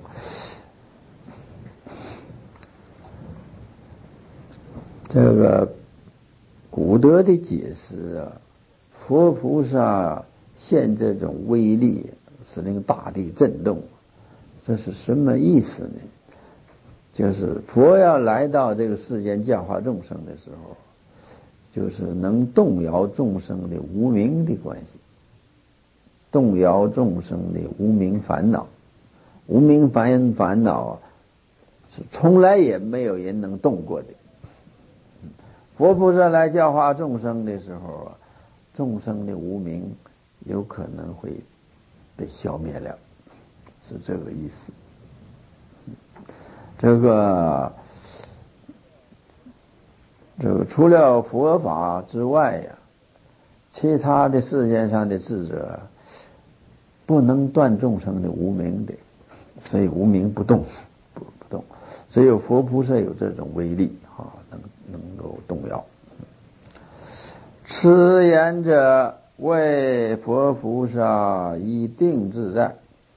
这个古德的解释啊，佛菩萨现这种威力，使令大地震动。这是什么意思呢？就是佛要来到这个世间教化众生的时候，就是能动摇众生的无明的关系，动摇众生的无明烦恼。无明烦恼是从来也没有人能动过的。佛菩萨来教化众生的时候啊，众生的无明有可能会被消灭了，是这个意思。这个除了佛法之外呀，其他的世界上的智者不能断众生的无明的，所以无明不动，不动。只有佛菩萨有这种威力啊，能够动摇。此言者为佛菩萨以定自在，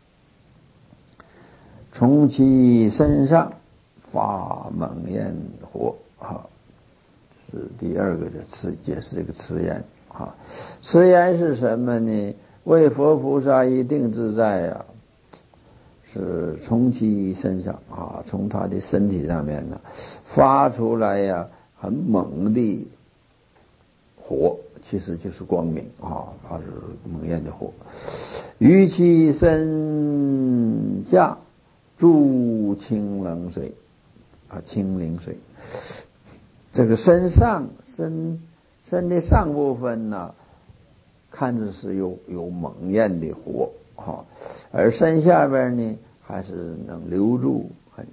从其身上发猛焰火啊，是第二个的解释这个此言啊。此言是什么呢？为佛菩萨以定自在啊，是从其身上啊，从他的身体上面呢发出来呀很猛的火，其实就是光明啊，它是猛焰的火。于其身下注清冷水啊，清灵水。这个身的上部分呢，看着是有猛焰的火啊，而身下边呢还是能留住很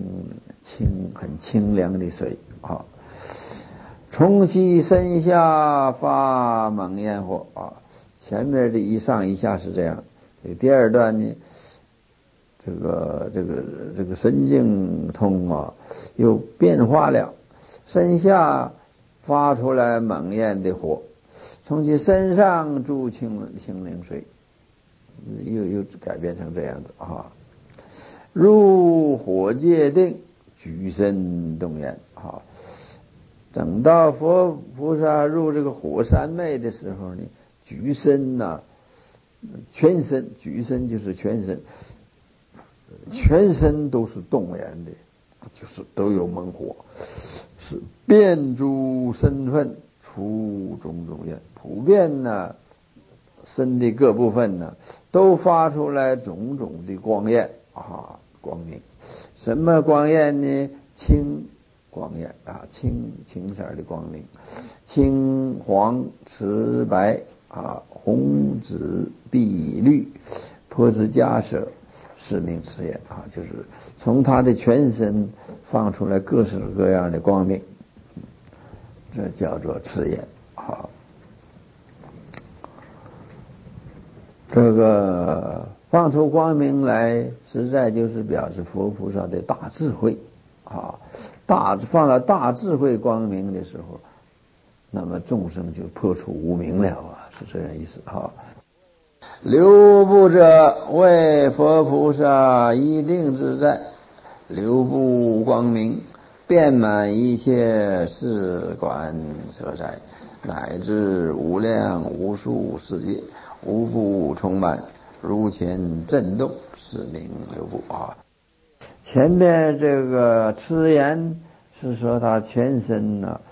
清凉的水啊。从其身下发猛焰火啊，前面的一上一下是这样。这个第二段呢，这个神经通啊，又变化了，身下发出来猛焰的火，从其身上注清灵水，又改变成这样子啊。入火界定，举身动焰啊。 等到佛菩萨入这个火山昧的时候呢，举身呐，全身举身就是全身，全身都是动员的，就是都有猛火，是遍诸身分出种种焰，普遍呢身的各部分呢都发出来种种的光焰啊，光明。什么光焰呢？青光焰啊，青色的光明，青黄赤白啊，红紫碧绿，波斯迦舍四明赤焰啊，就是从他的全身放出来各式各样的光明，这叫做赤焰啊。这个放出光明来，实在就是表示佛菩萨的大智慧啊。放了大智慧光明的时候，那么众生就破除无明了啊，是这样意思啊。流布者为佛菩萨一定自在，流布光明遍满一切事观色彩，乃至无量无数世界，无不充满，如前震动，是名流布啊。前面这个痴言是说他全身呢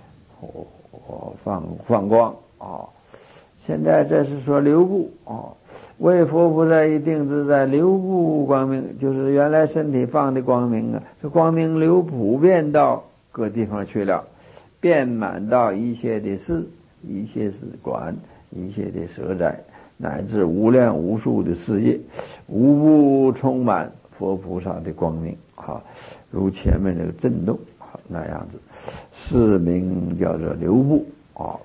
放光啊，现在这是说流布啊，为佛菩萨一定自在，流布光明，就是原来身体放的光明啊，这光明流普遍到各地方去了，遍满到一切的事，一切事观，一切的舍在，乃至无量无数的世界，无不充满佛菩萨的光明啊，如前面这个震动那样子，是名叫做流布啊。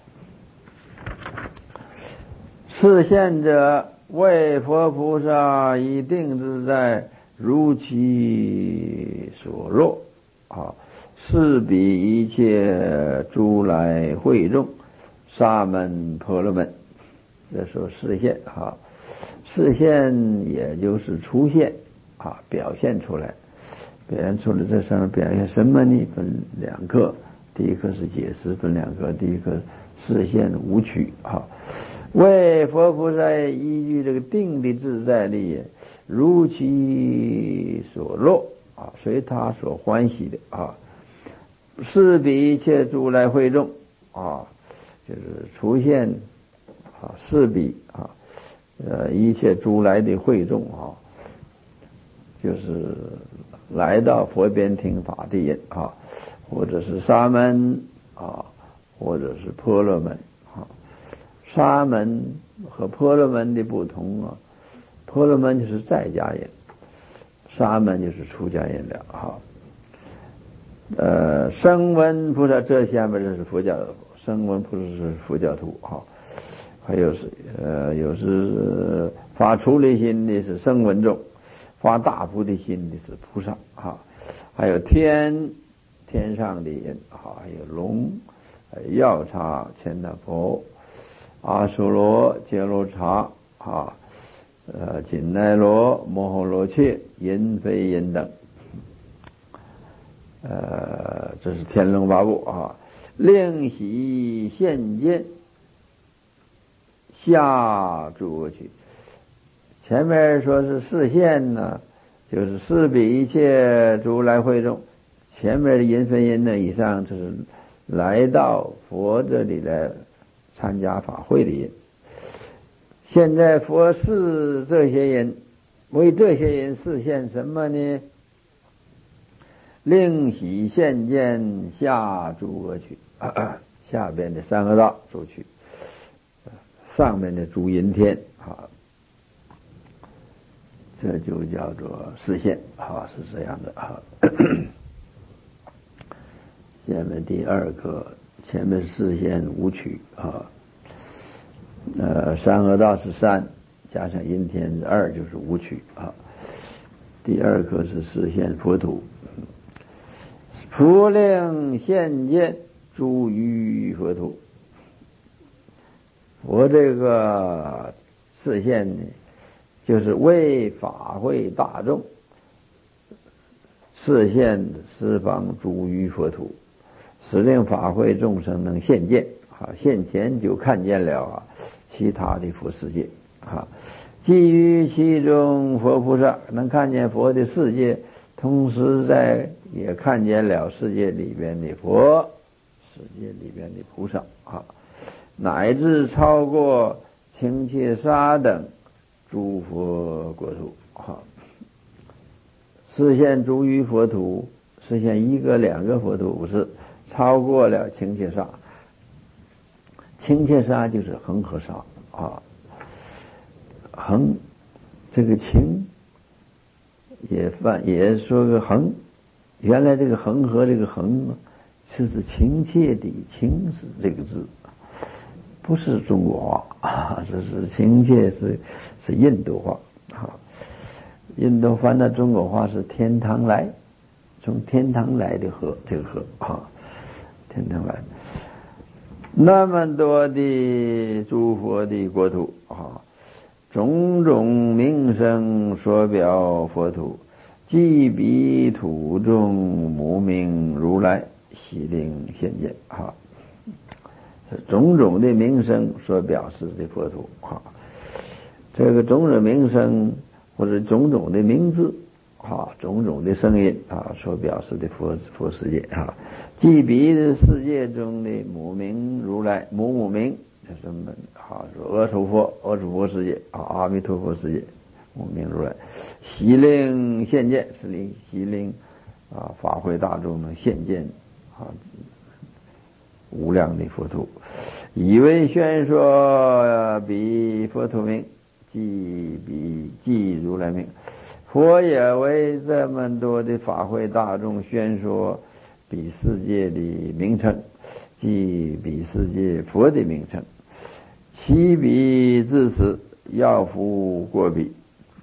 示现者为佛菩萨一定自在，如其所若啊，是比一切诸来会众沙门婆罗门。这说示现啊，示现也就是出现啊，表现出来，这上面表现什么呢？分两课，第一课是解释，分两课，第一课示现无取啊，为佛菩萨依据这个定的自在力，如其所乐啊，随他所欢喜的啊，是比一切诸来会众啊，就是出现啊，是比啊，一切诸来的会众啊，就是来到佛边听法的人啊，或者是沙门啊，或者是婆罗门啊。沙门和婆罗门的不同啊，婆罗门就是在家人，沙门就是出家人了啊。声闻菩萨这下面这是佛教，声闻菩萨是佛教徒啊。还有有时发出离心的是声闻众，发大菩提心的是菩萨啊。还有天上的人啊，还有龙、药叉、乾达婆、阿修罗、揭罗刹啊，紧奈罗、摩诃罗伽、银非银等。这是天龙八部啊。令喜现见下诸恶趣，前面说是示现呢，就是示比一切诸来会众，前面的银非银呢以上就是来到佛这里来参加法会的人。现在佛示这些人，为这些人示现什么呢？令喜现见下诸恶趣，下边的三恶道诸趣，上面的诸阴天啊，这就叫做示现啊，是这样的啊。下面第二课，前面示现五趣啊，三恶道是三，加上阴天是二，就是五趣啊。第二课是示现佛土，佛令现见诸于佛土。佛这个示现呢，就是为法会大众示现十方诸于佛土。 使令法会众生能现见现前就看见了其他的佛世界基于其中佛菩萨能看见佛的世界，同时也看见了世界里边的佛，世界里边的菩萨乃至超过清切沙等诸佛国土实现诸于佛土，实现一个两个佛土，不是超过了清切沙。清切沙就是恒河沙恒这个清也说个恒，原来这个恒河这个恒是指亲切的亲是这个字，不是中国话这是亲切是印度话印度翻到中国话是天堂来，从天堂来的河，这个河天堂来，那么多的诸佛的国土种种名声所表佛土，即彼土中母名如来悉令现见种种的名声所表示的佛土这个种种名声或者种种的名字种种的声音所表示的佛世界即彼的世界中的母名如来母名就是阿弥陀佛世界阿弥陀佛世界母名如来悉令现见，悉令法会大众能现见无量的佛土，以为宣说彼佛土名，即如来名。佛也为这么多的法会大众宣说彼世界的名称，即彼世界佛的名称。其彼至此，要复过彼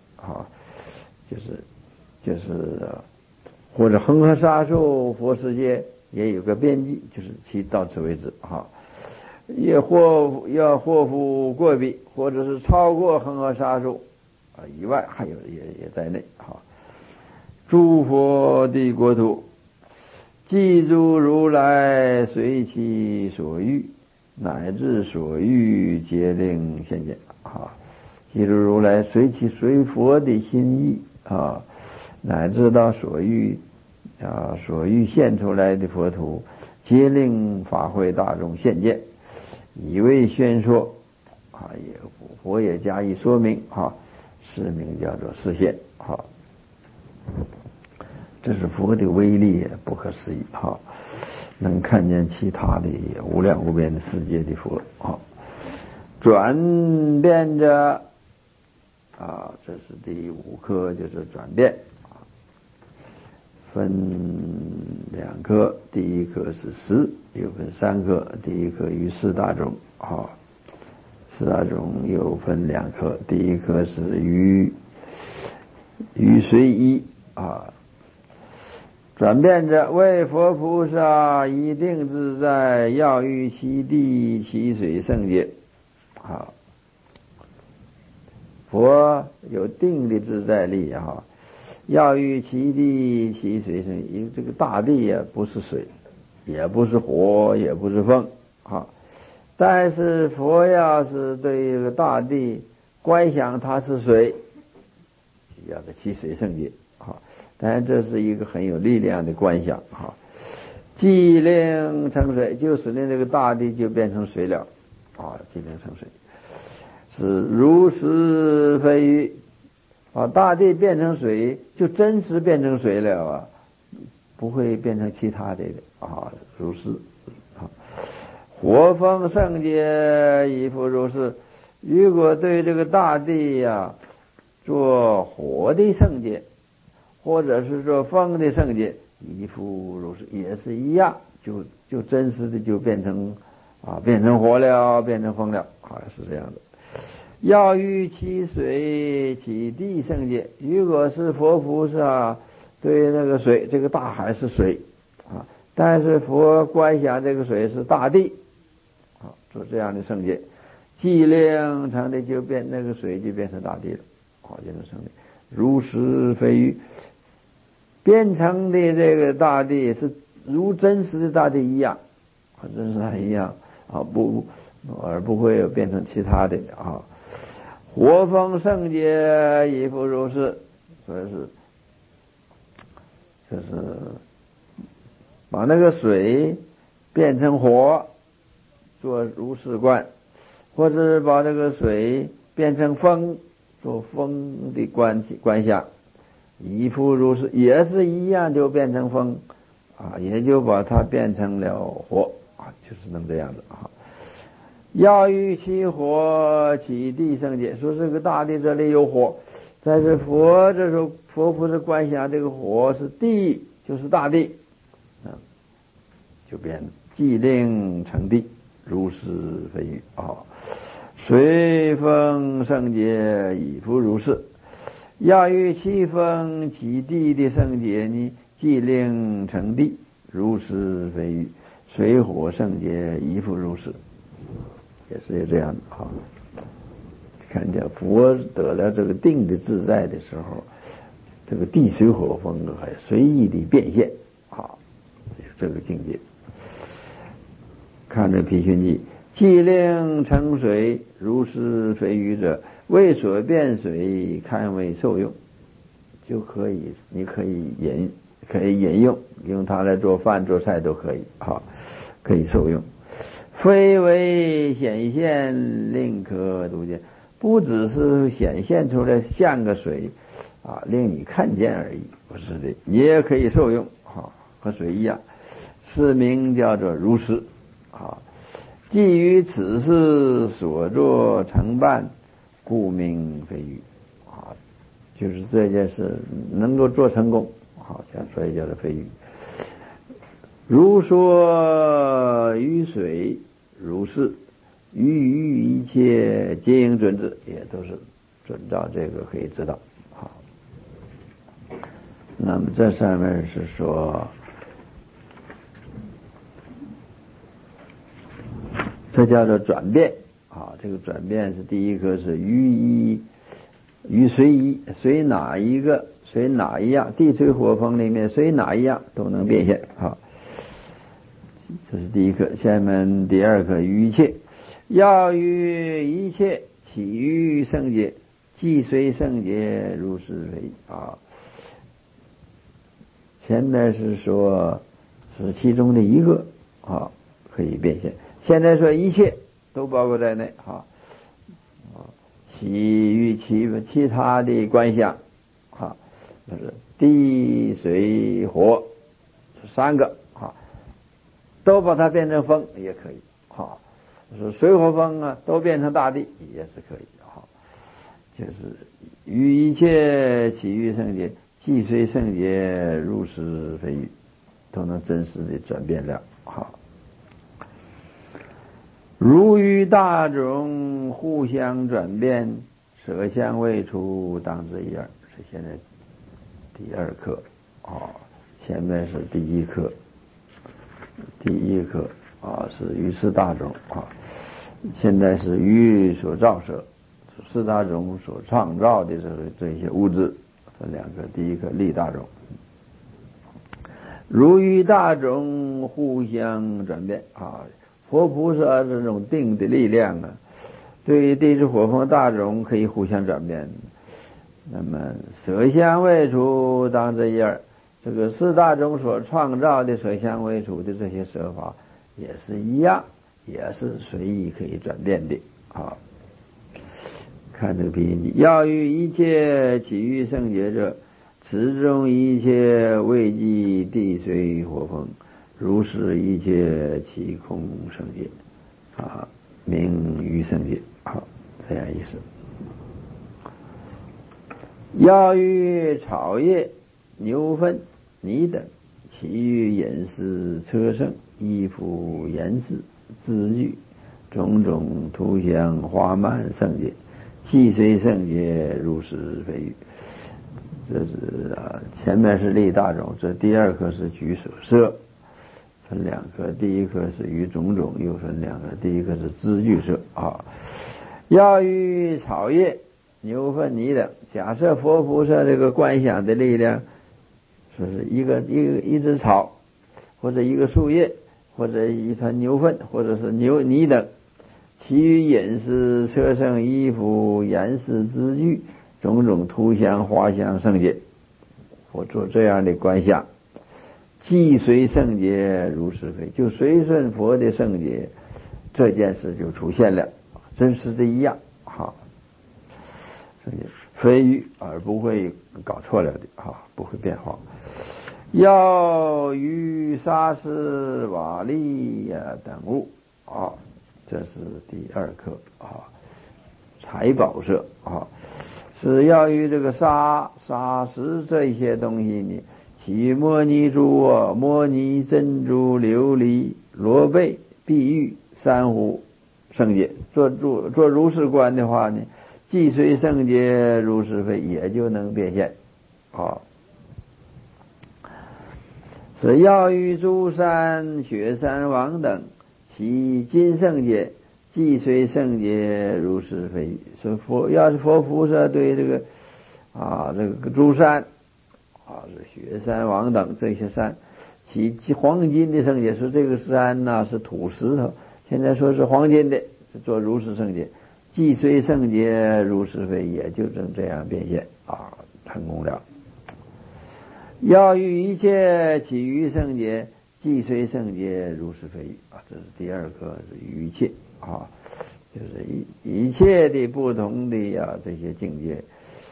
就是或者恒河沙数佛世界也有个边际，就是其到此为止也要或复过彼，或者是超过恒河沙数以外，还有也在内诸佛的国土，记住如来随其所欲，乃至所欲皆令现见记住如来随佛的心意乃至到所欲现出来的佛土，皆令法会大众现见，以为宣说佛也加以说明是名叫做示现这是佛的威力不可思议能看见其他的无量无边的世界的佛转变着这是第五课，就是转变分两课，第一课是十，又分三课，第一课于四大中四大中又分两课，第一课是于随一转变着为佛菩萨一定自在，要于其地其水圣洁佛有定的自在力要于其地其水圣洁，因为这个大地不是水，也不是火，也不是风但是佛要是对这个大地观想它是水，就要其水圣洁当然这是一个很有力量的观想既令成水，就使令这个大地就变成水了既令成水，是如实非鱼大地变成水就真实变成水了不会变成其他的如是火风圣洁亦复如是。如果对这个大地做火的圣洁，或者是说风的圣洁，亦复如是，也是一样，就真实的就变成火了，变成风了是这样的。要于其水其地圣洁，如果是佛菩萨对那个水，这个大海是水但是佛观想这个水是大地做这样的圣洁，既令成的就变那个水就变成大地了就能成的如实非鱼，变成的这个大地是如真实的大地一样，和真实大地一样而不会变成其他的火风圣洁，亦复如是，说是就是把那个水变成火，做如是观，或者把这个水变成风，做风的观想，亦复如是，也是一样，就变成风也就把它变成了火就是那么这样子要欲其火，其地圣洁，说这个大地这里有火，但是佛这时候佛菩萨观想这个火是地，就是大地就变既令成地，如是非语水风圣洁，亦复如是。要欲其风其地的圣洁呢，既令成地，如是非语。水火圣洁，亦复如是，也是这样的看见佛得了这个定的自在的时候，这个地水火风还随意的变现这个境界。看这毗熏记，既令成水，如是非语者，为所变水，堪为受用，就可以，你可以饮用，用它来做饭做菜都可以可以受用。非为显现，令可独见，不只是显现出来像个水令你看见而已，不是的，你也可以受用和水一样，是名叫做如是基于此事所作成办，故名非语就是这件事能够做成功所以叫做非语。如说于水如是，于一切皆应准之，也都是准照这个可以知道那么这上面是说这叫做转变这个转变是第一个是于随一，随哪一个随哪一样，地水火风里面随哪一样都能变现这是第一课。下面第二课，于一切，要于一切起于圣洁，既随圣洁，如是非前面是说是其中的一个可以变现，现在说一切都包括在内起于其他的观想就是地水火这三个都把它变成风也可以说水火风都变成大地也是可以就是于一切起于圣洁，既随圣洁，如是非语，都能真实的转变了如与大种互相转变，舍相未出，当知一二。是现在第二课前面是第一课。第一课是于四大种现在是于所造舍，四大种所创造的这些物质分两个，第一个立大种。如与大种互相转变佛菩萨这种定的力量对于地水火风大种可以互相转变。那么舍相未出，当知一二，这个四大种所创造的舍相未出的这些舍法也是一样，也是随意可以转变的看这个毗熏记，要于一切起于圣洁者，此中一切未计地水火风，如是一切其空圣洁名于圣洁这样意思。要于草叶、牛粪、泥等，其余饮食车乘、衣服颜色、字句种种图像花蔓圣洁，既随圣洁，如是非语。这是前面是立大种，这第二课是举所摄，分两课，第一课是于种种，又分两个，第一个是字句摄要于草叶、牛粪泥等，假设佛菩萨这个观想的力量，说是一只草或者一个树叶，或者一团牛粪，或者是牛泥等。其余饮食、车乘、衣服、颜饰、字句，种种图像、画像、圣洁，我做这样的观想，既随圣洁如是非，就随顺佛的圣洁，这件事就出现了，真实的一样，哈，圣洁非愚而不会搞错了的，哈，不会变化。要于沙施瓦砾呀等物啊，这是第二课啊，财宝色啊，是要于这个沙石这些东西呢，其摩尼珠啊、摩尼珍珠、琉璃、罗贝、碧玉、珊瑚圣洁。做如是观的话呢，既随圣洁如是非，也就能变现啊。是要于诸山、雪山王等，其今圣洁，既随圣洁如是非。是佛，要是佛菩萨对这个诸山雪山王等这些山，其黄金的圣洁，说这个山呢是土石头，现在说是黄金的，做如是圣洁，既随圣洁如是非，也就这样变现啊，成功了。要于一切起于圣洁，既随圣洁如是非啊，这是第二个是于一切啊，就是一切的不同的这些境界，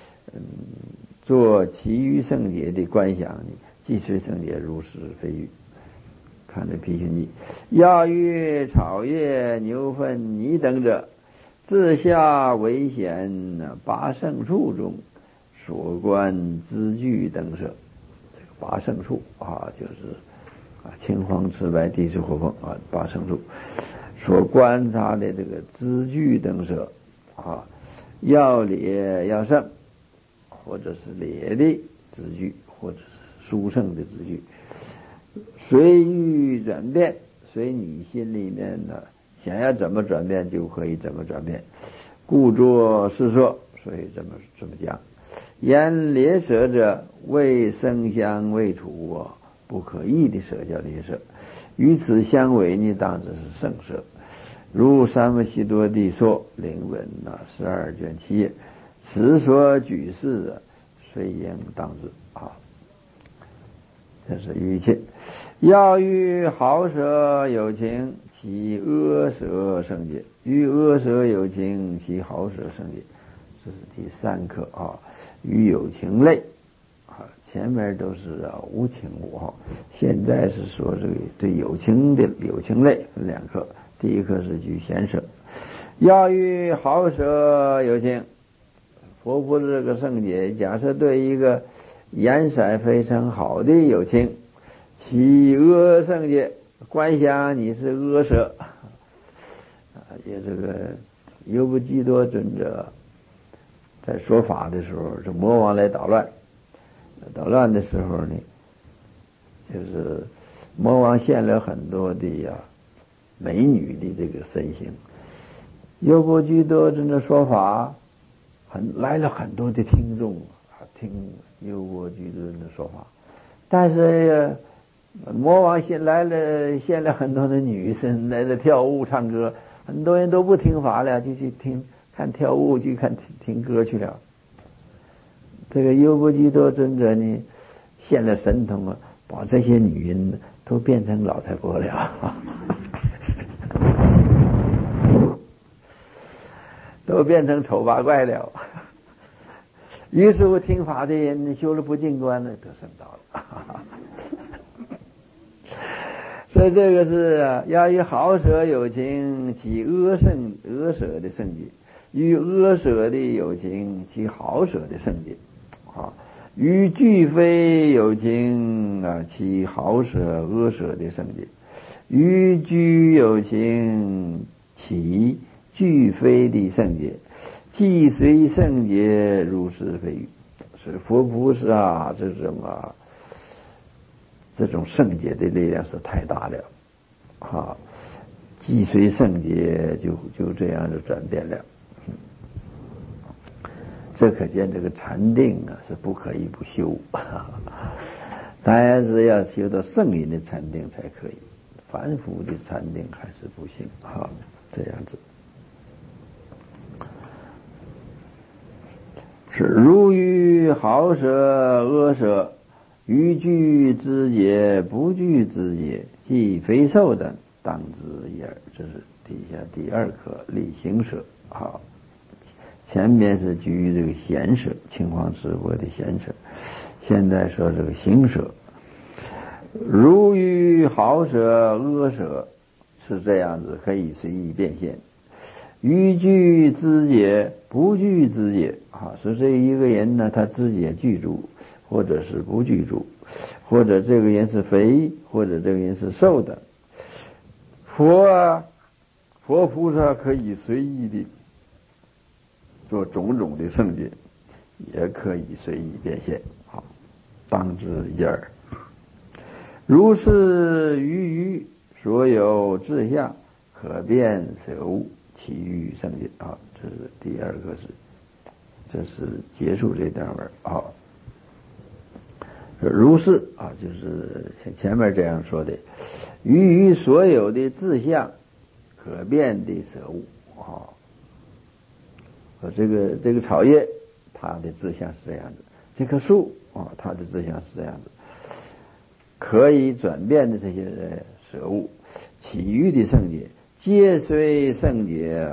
做其余圣洁的观想呢，既随圣洁如是非欲。看这批训记，要于草叶、牛粪、泥等者，自下危险八圣处中所观资具等舍。八圣处啊，就是青黄赤白地水火风啊，八圣处所观察的这个资具等舍啊，要劣要胜，或者是劣的资具，或者是殊胜的资具，随欲转变，随你心里面呢想要怎么转变就可以怎么转变，故作是说，所以这么讲。言劣舍者，为生香为土不可易的舍叫劣舍，与此相违呢，当知是胜舍。如三摩悉多地说灵文12卷7页，此所举事虽应当知啊。这是一切。要于好舍有情，其恶舍圣洁；于恶舍有情，其好舍圣洁。这是第三课啊，与有情类啊，前面都是无情物哈，现在是说这个对有情的有情类分两课，第一课是举贤舍。要与好舍有情，佛菩萨这个圣洁，假设对一个颜色非常好的有情，其恶圣洁，观想你是恶舍也这个优波基多尊者在说法的时候，是魔王来捣乱的时候呢，就是魔王现了很多的美女的这个身形，优波基多尊者说法，来了很多的听众听优波基多尊的说法，但是魔王现了很多的女生来了跳舞唱歌，很多人都不听法了，就去看跳舞，去听歌去了。这个优波基多尊者呢，现了神通把这些女人都变成老太婆了，都变成丑八怪了。于是乎听法的人修了不净观了，得圣道了。所以这个是要与好舍有情，其恶舍的圣洁；与恶舍的有情，其好舍的圣洁。与俱非有情其好舍恶舍的圣洁；与俱有情，其俱非的圣洁。既随圣洁如是非欲，是佛菩萨这种圣洁的力量是太大了既随圣洁就这样就转变了。这可见这个禅定是不可以不修。 但是要修到圣人的禅定才可以，凡夫的禅定还是不行。好，这样子是如于好舍恶舍，欲具之节不具之节，即非受等，当知一二。这是底下第二课立行舍。好，前面是居这个闲舍，青黄直播的闲舍，现在说这个行舍。如于好舍恶舍是这样子，可以随意变现。欲具知节不具知节啊，说这一个人呢，他知节具足，或者是不具足，或者这个人是肥，或者这个人是瘦的。佛菩萨可以随意的做种种的圣洁，也可以随意变现。好，当知一二。如是于所有志向，可变舍物，其余圣洁。啊，这是第二个是，这是结束这段文。好，如是啊，就是前面这样说的，于所有的志向，可变的舍物。啊，这个草叶，它的志向是这样子；这棵树啊，它的志向是这样子。可以转变的这些舍物，其余的圣洁，皆虽圣洁，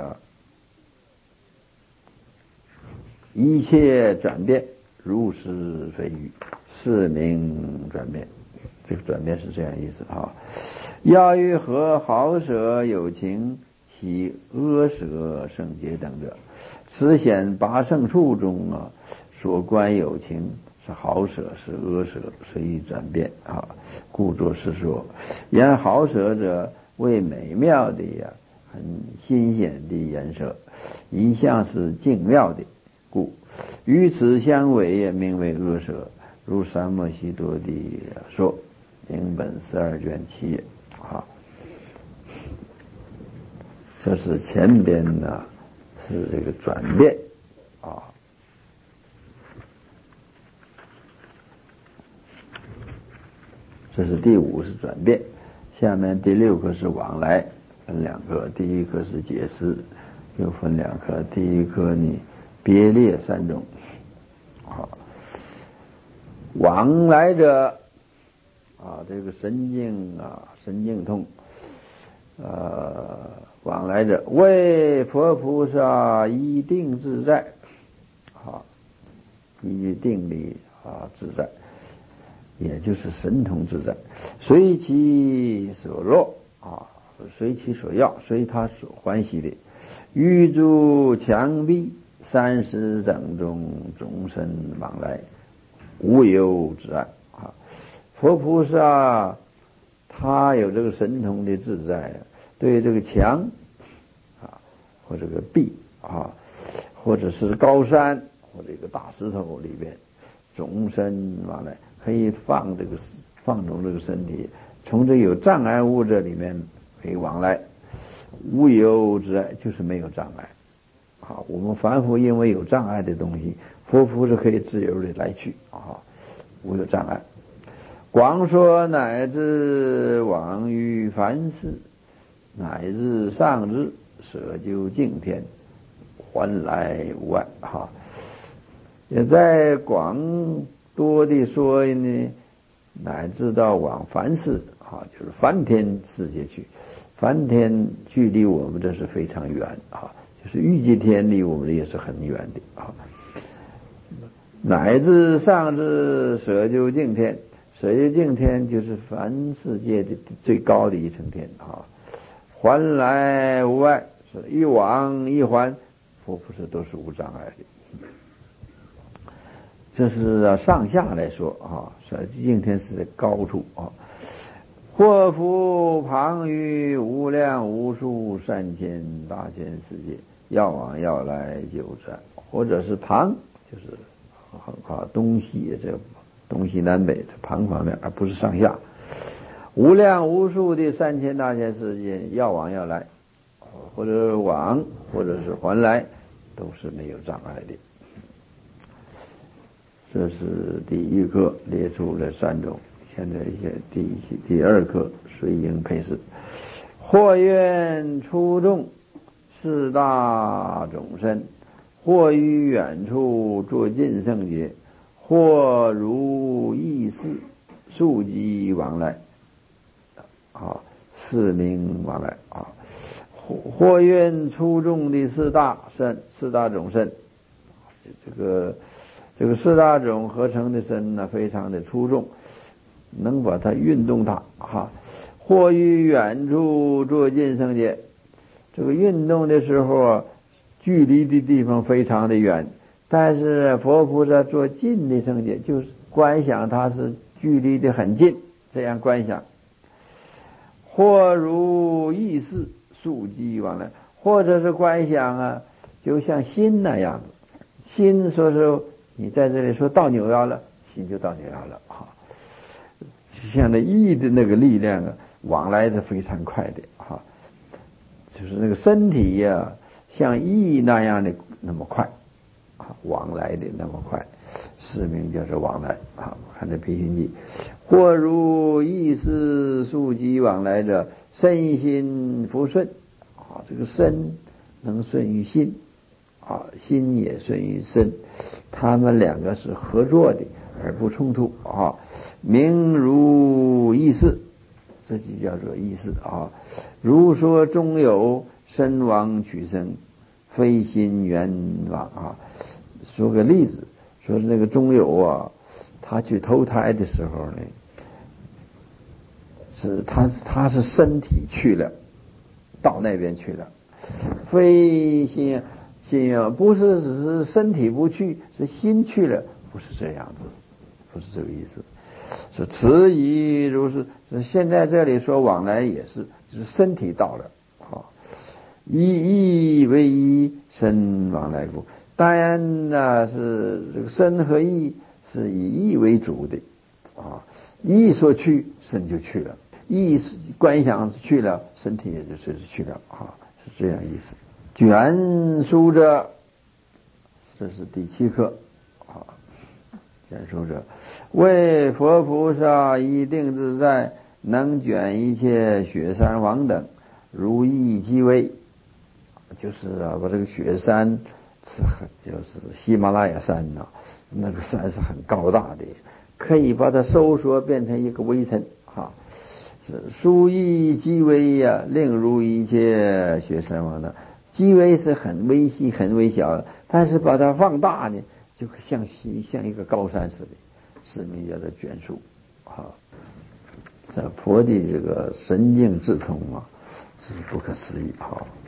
一切转变，如是非余，是名转变。这个转变是这样意思啊。要于和好舍有情，其恶舍圣洁等者，此显八圣处中啊，所观有情是好舍是恶舍，随意转变啊。故作是说，言好舍者为美妙的呀，很新鲜的颜色，一向是净妙的，故与此相违也名为恶舍。如三摩悉多的说，经本12卷7页。好，这是前边呢是这个转变啊。这是第5是转变，下面第6课是往来，分2课，第1课是解释，又分2课，第1课呢别列3种。好，往来者啊，这个神经痛，往来者为佛菩萨一定自在，好，依据定力啊自在，也就是神通自在，随其所若啊，随其所要，随他所欢喜的，欲诸墙壁30等中众生往来，无有之碍啊。佛菩萨他有这个神通的自在，对这个墙啊，或者个壁啊，或者是高山或者一个大石头里边，众生往来可以放纵这个身体，从这有障碍物这里面可以往来，无有之碍，就是没有障碍。好，我们凡夫因为有障碍的东西，佛菩萨可以自由的来去啊，无有障碍。广说乃至往于凡事，乃至上至舍究竟天，还来无碍。哈，也在广多的说呢，乃至到往凡世啊，就是梵天世界去。梵天距离我们这是非常远啊，就是欲界天离我们也是很远的啊。乃至上至舍究竟天，舍究竟天就是凡世界的最高的一层天啊。还来无碍，是一往一还，佛菩萨都是无障碍的。这是上下来说啊，舍究竟天是在高处啊。祸福旁于无量无数善千大千世界，要往要来久转，或者是旁，就是东西，这东西南北的旁方面，而不是上下。无量无数的三千大千世界，要往要来，或者往，或者是还来，都是没有障碍的。这是第一课列出了3种， 现在一些第二课水应配饰。或愿出众四大种身，或于远处作尽圣节，或如意事庶几往来啊，四名往来啊。或愿出众的四大种身，这个四大种合成的身呢，非常的出众，能把它运动它哈。或于远处作尽圣节，这个运动的时候啊，距离的地方非常的远，但是佛菩萨做近的圣节，就是观想它是距离的很近，这样观想。或如意事庶几往来，或者是观想啊，就像心那样子，心说是你在这里说到纽约了，心就到纽约了啊。像那意的那个力量啊，往来是非常快的啊，就是那个身体呀，像意那样的那么快啊，往来的那么快，是名叫做往来啊。看这《培训记》，或如意事庶几往来者，身心福顺啊，这个身能顺于心啊，心也顺于身，他们两个是合作的，而不冲突啊。名如意事，这就叫做意事啊。如说中有身亡取生，非心缘往啊。说个例子，说那个中有啊，他去投胎的时候呢，是他是身体去了，到那边去了，非心啊，不是只是身体不去，是心去了，不是这样子，不是这个意思。是此以如是，现在这里说往来也是，就是身体到了啊，意为一，身往来故。当然呢，是这个身和意是以意为主的啊，意说去，身就去了；意观想去了，身体也就随之去了啊，是这样意思。卷书者，这是第7课啊。卷书者，为佛菩萨一定自在，能卷一切雪山王等，如意即为。就是啊，把这个雪山就是喜马拉雅山呐，那个山是很高大的，可以把它收缩变成一个微尘哈。是殊意即为呀，令如一切雪山王等。即为是很微细、很微小的，但是把它放大呢，就像一个高山似的，是名叫做卷数啊。这佛的这个神境智通啊，是不可思议啊。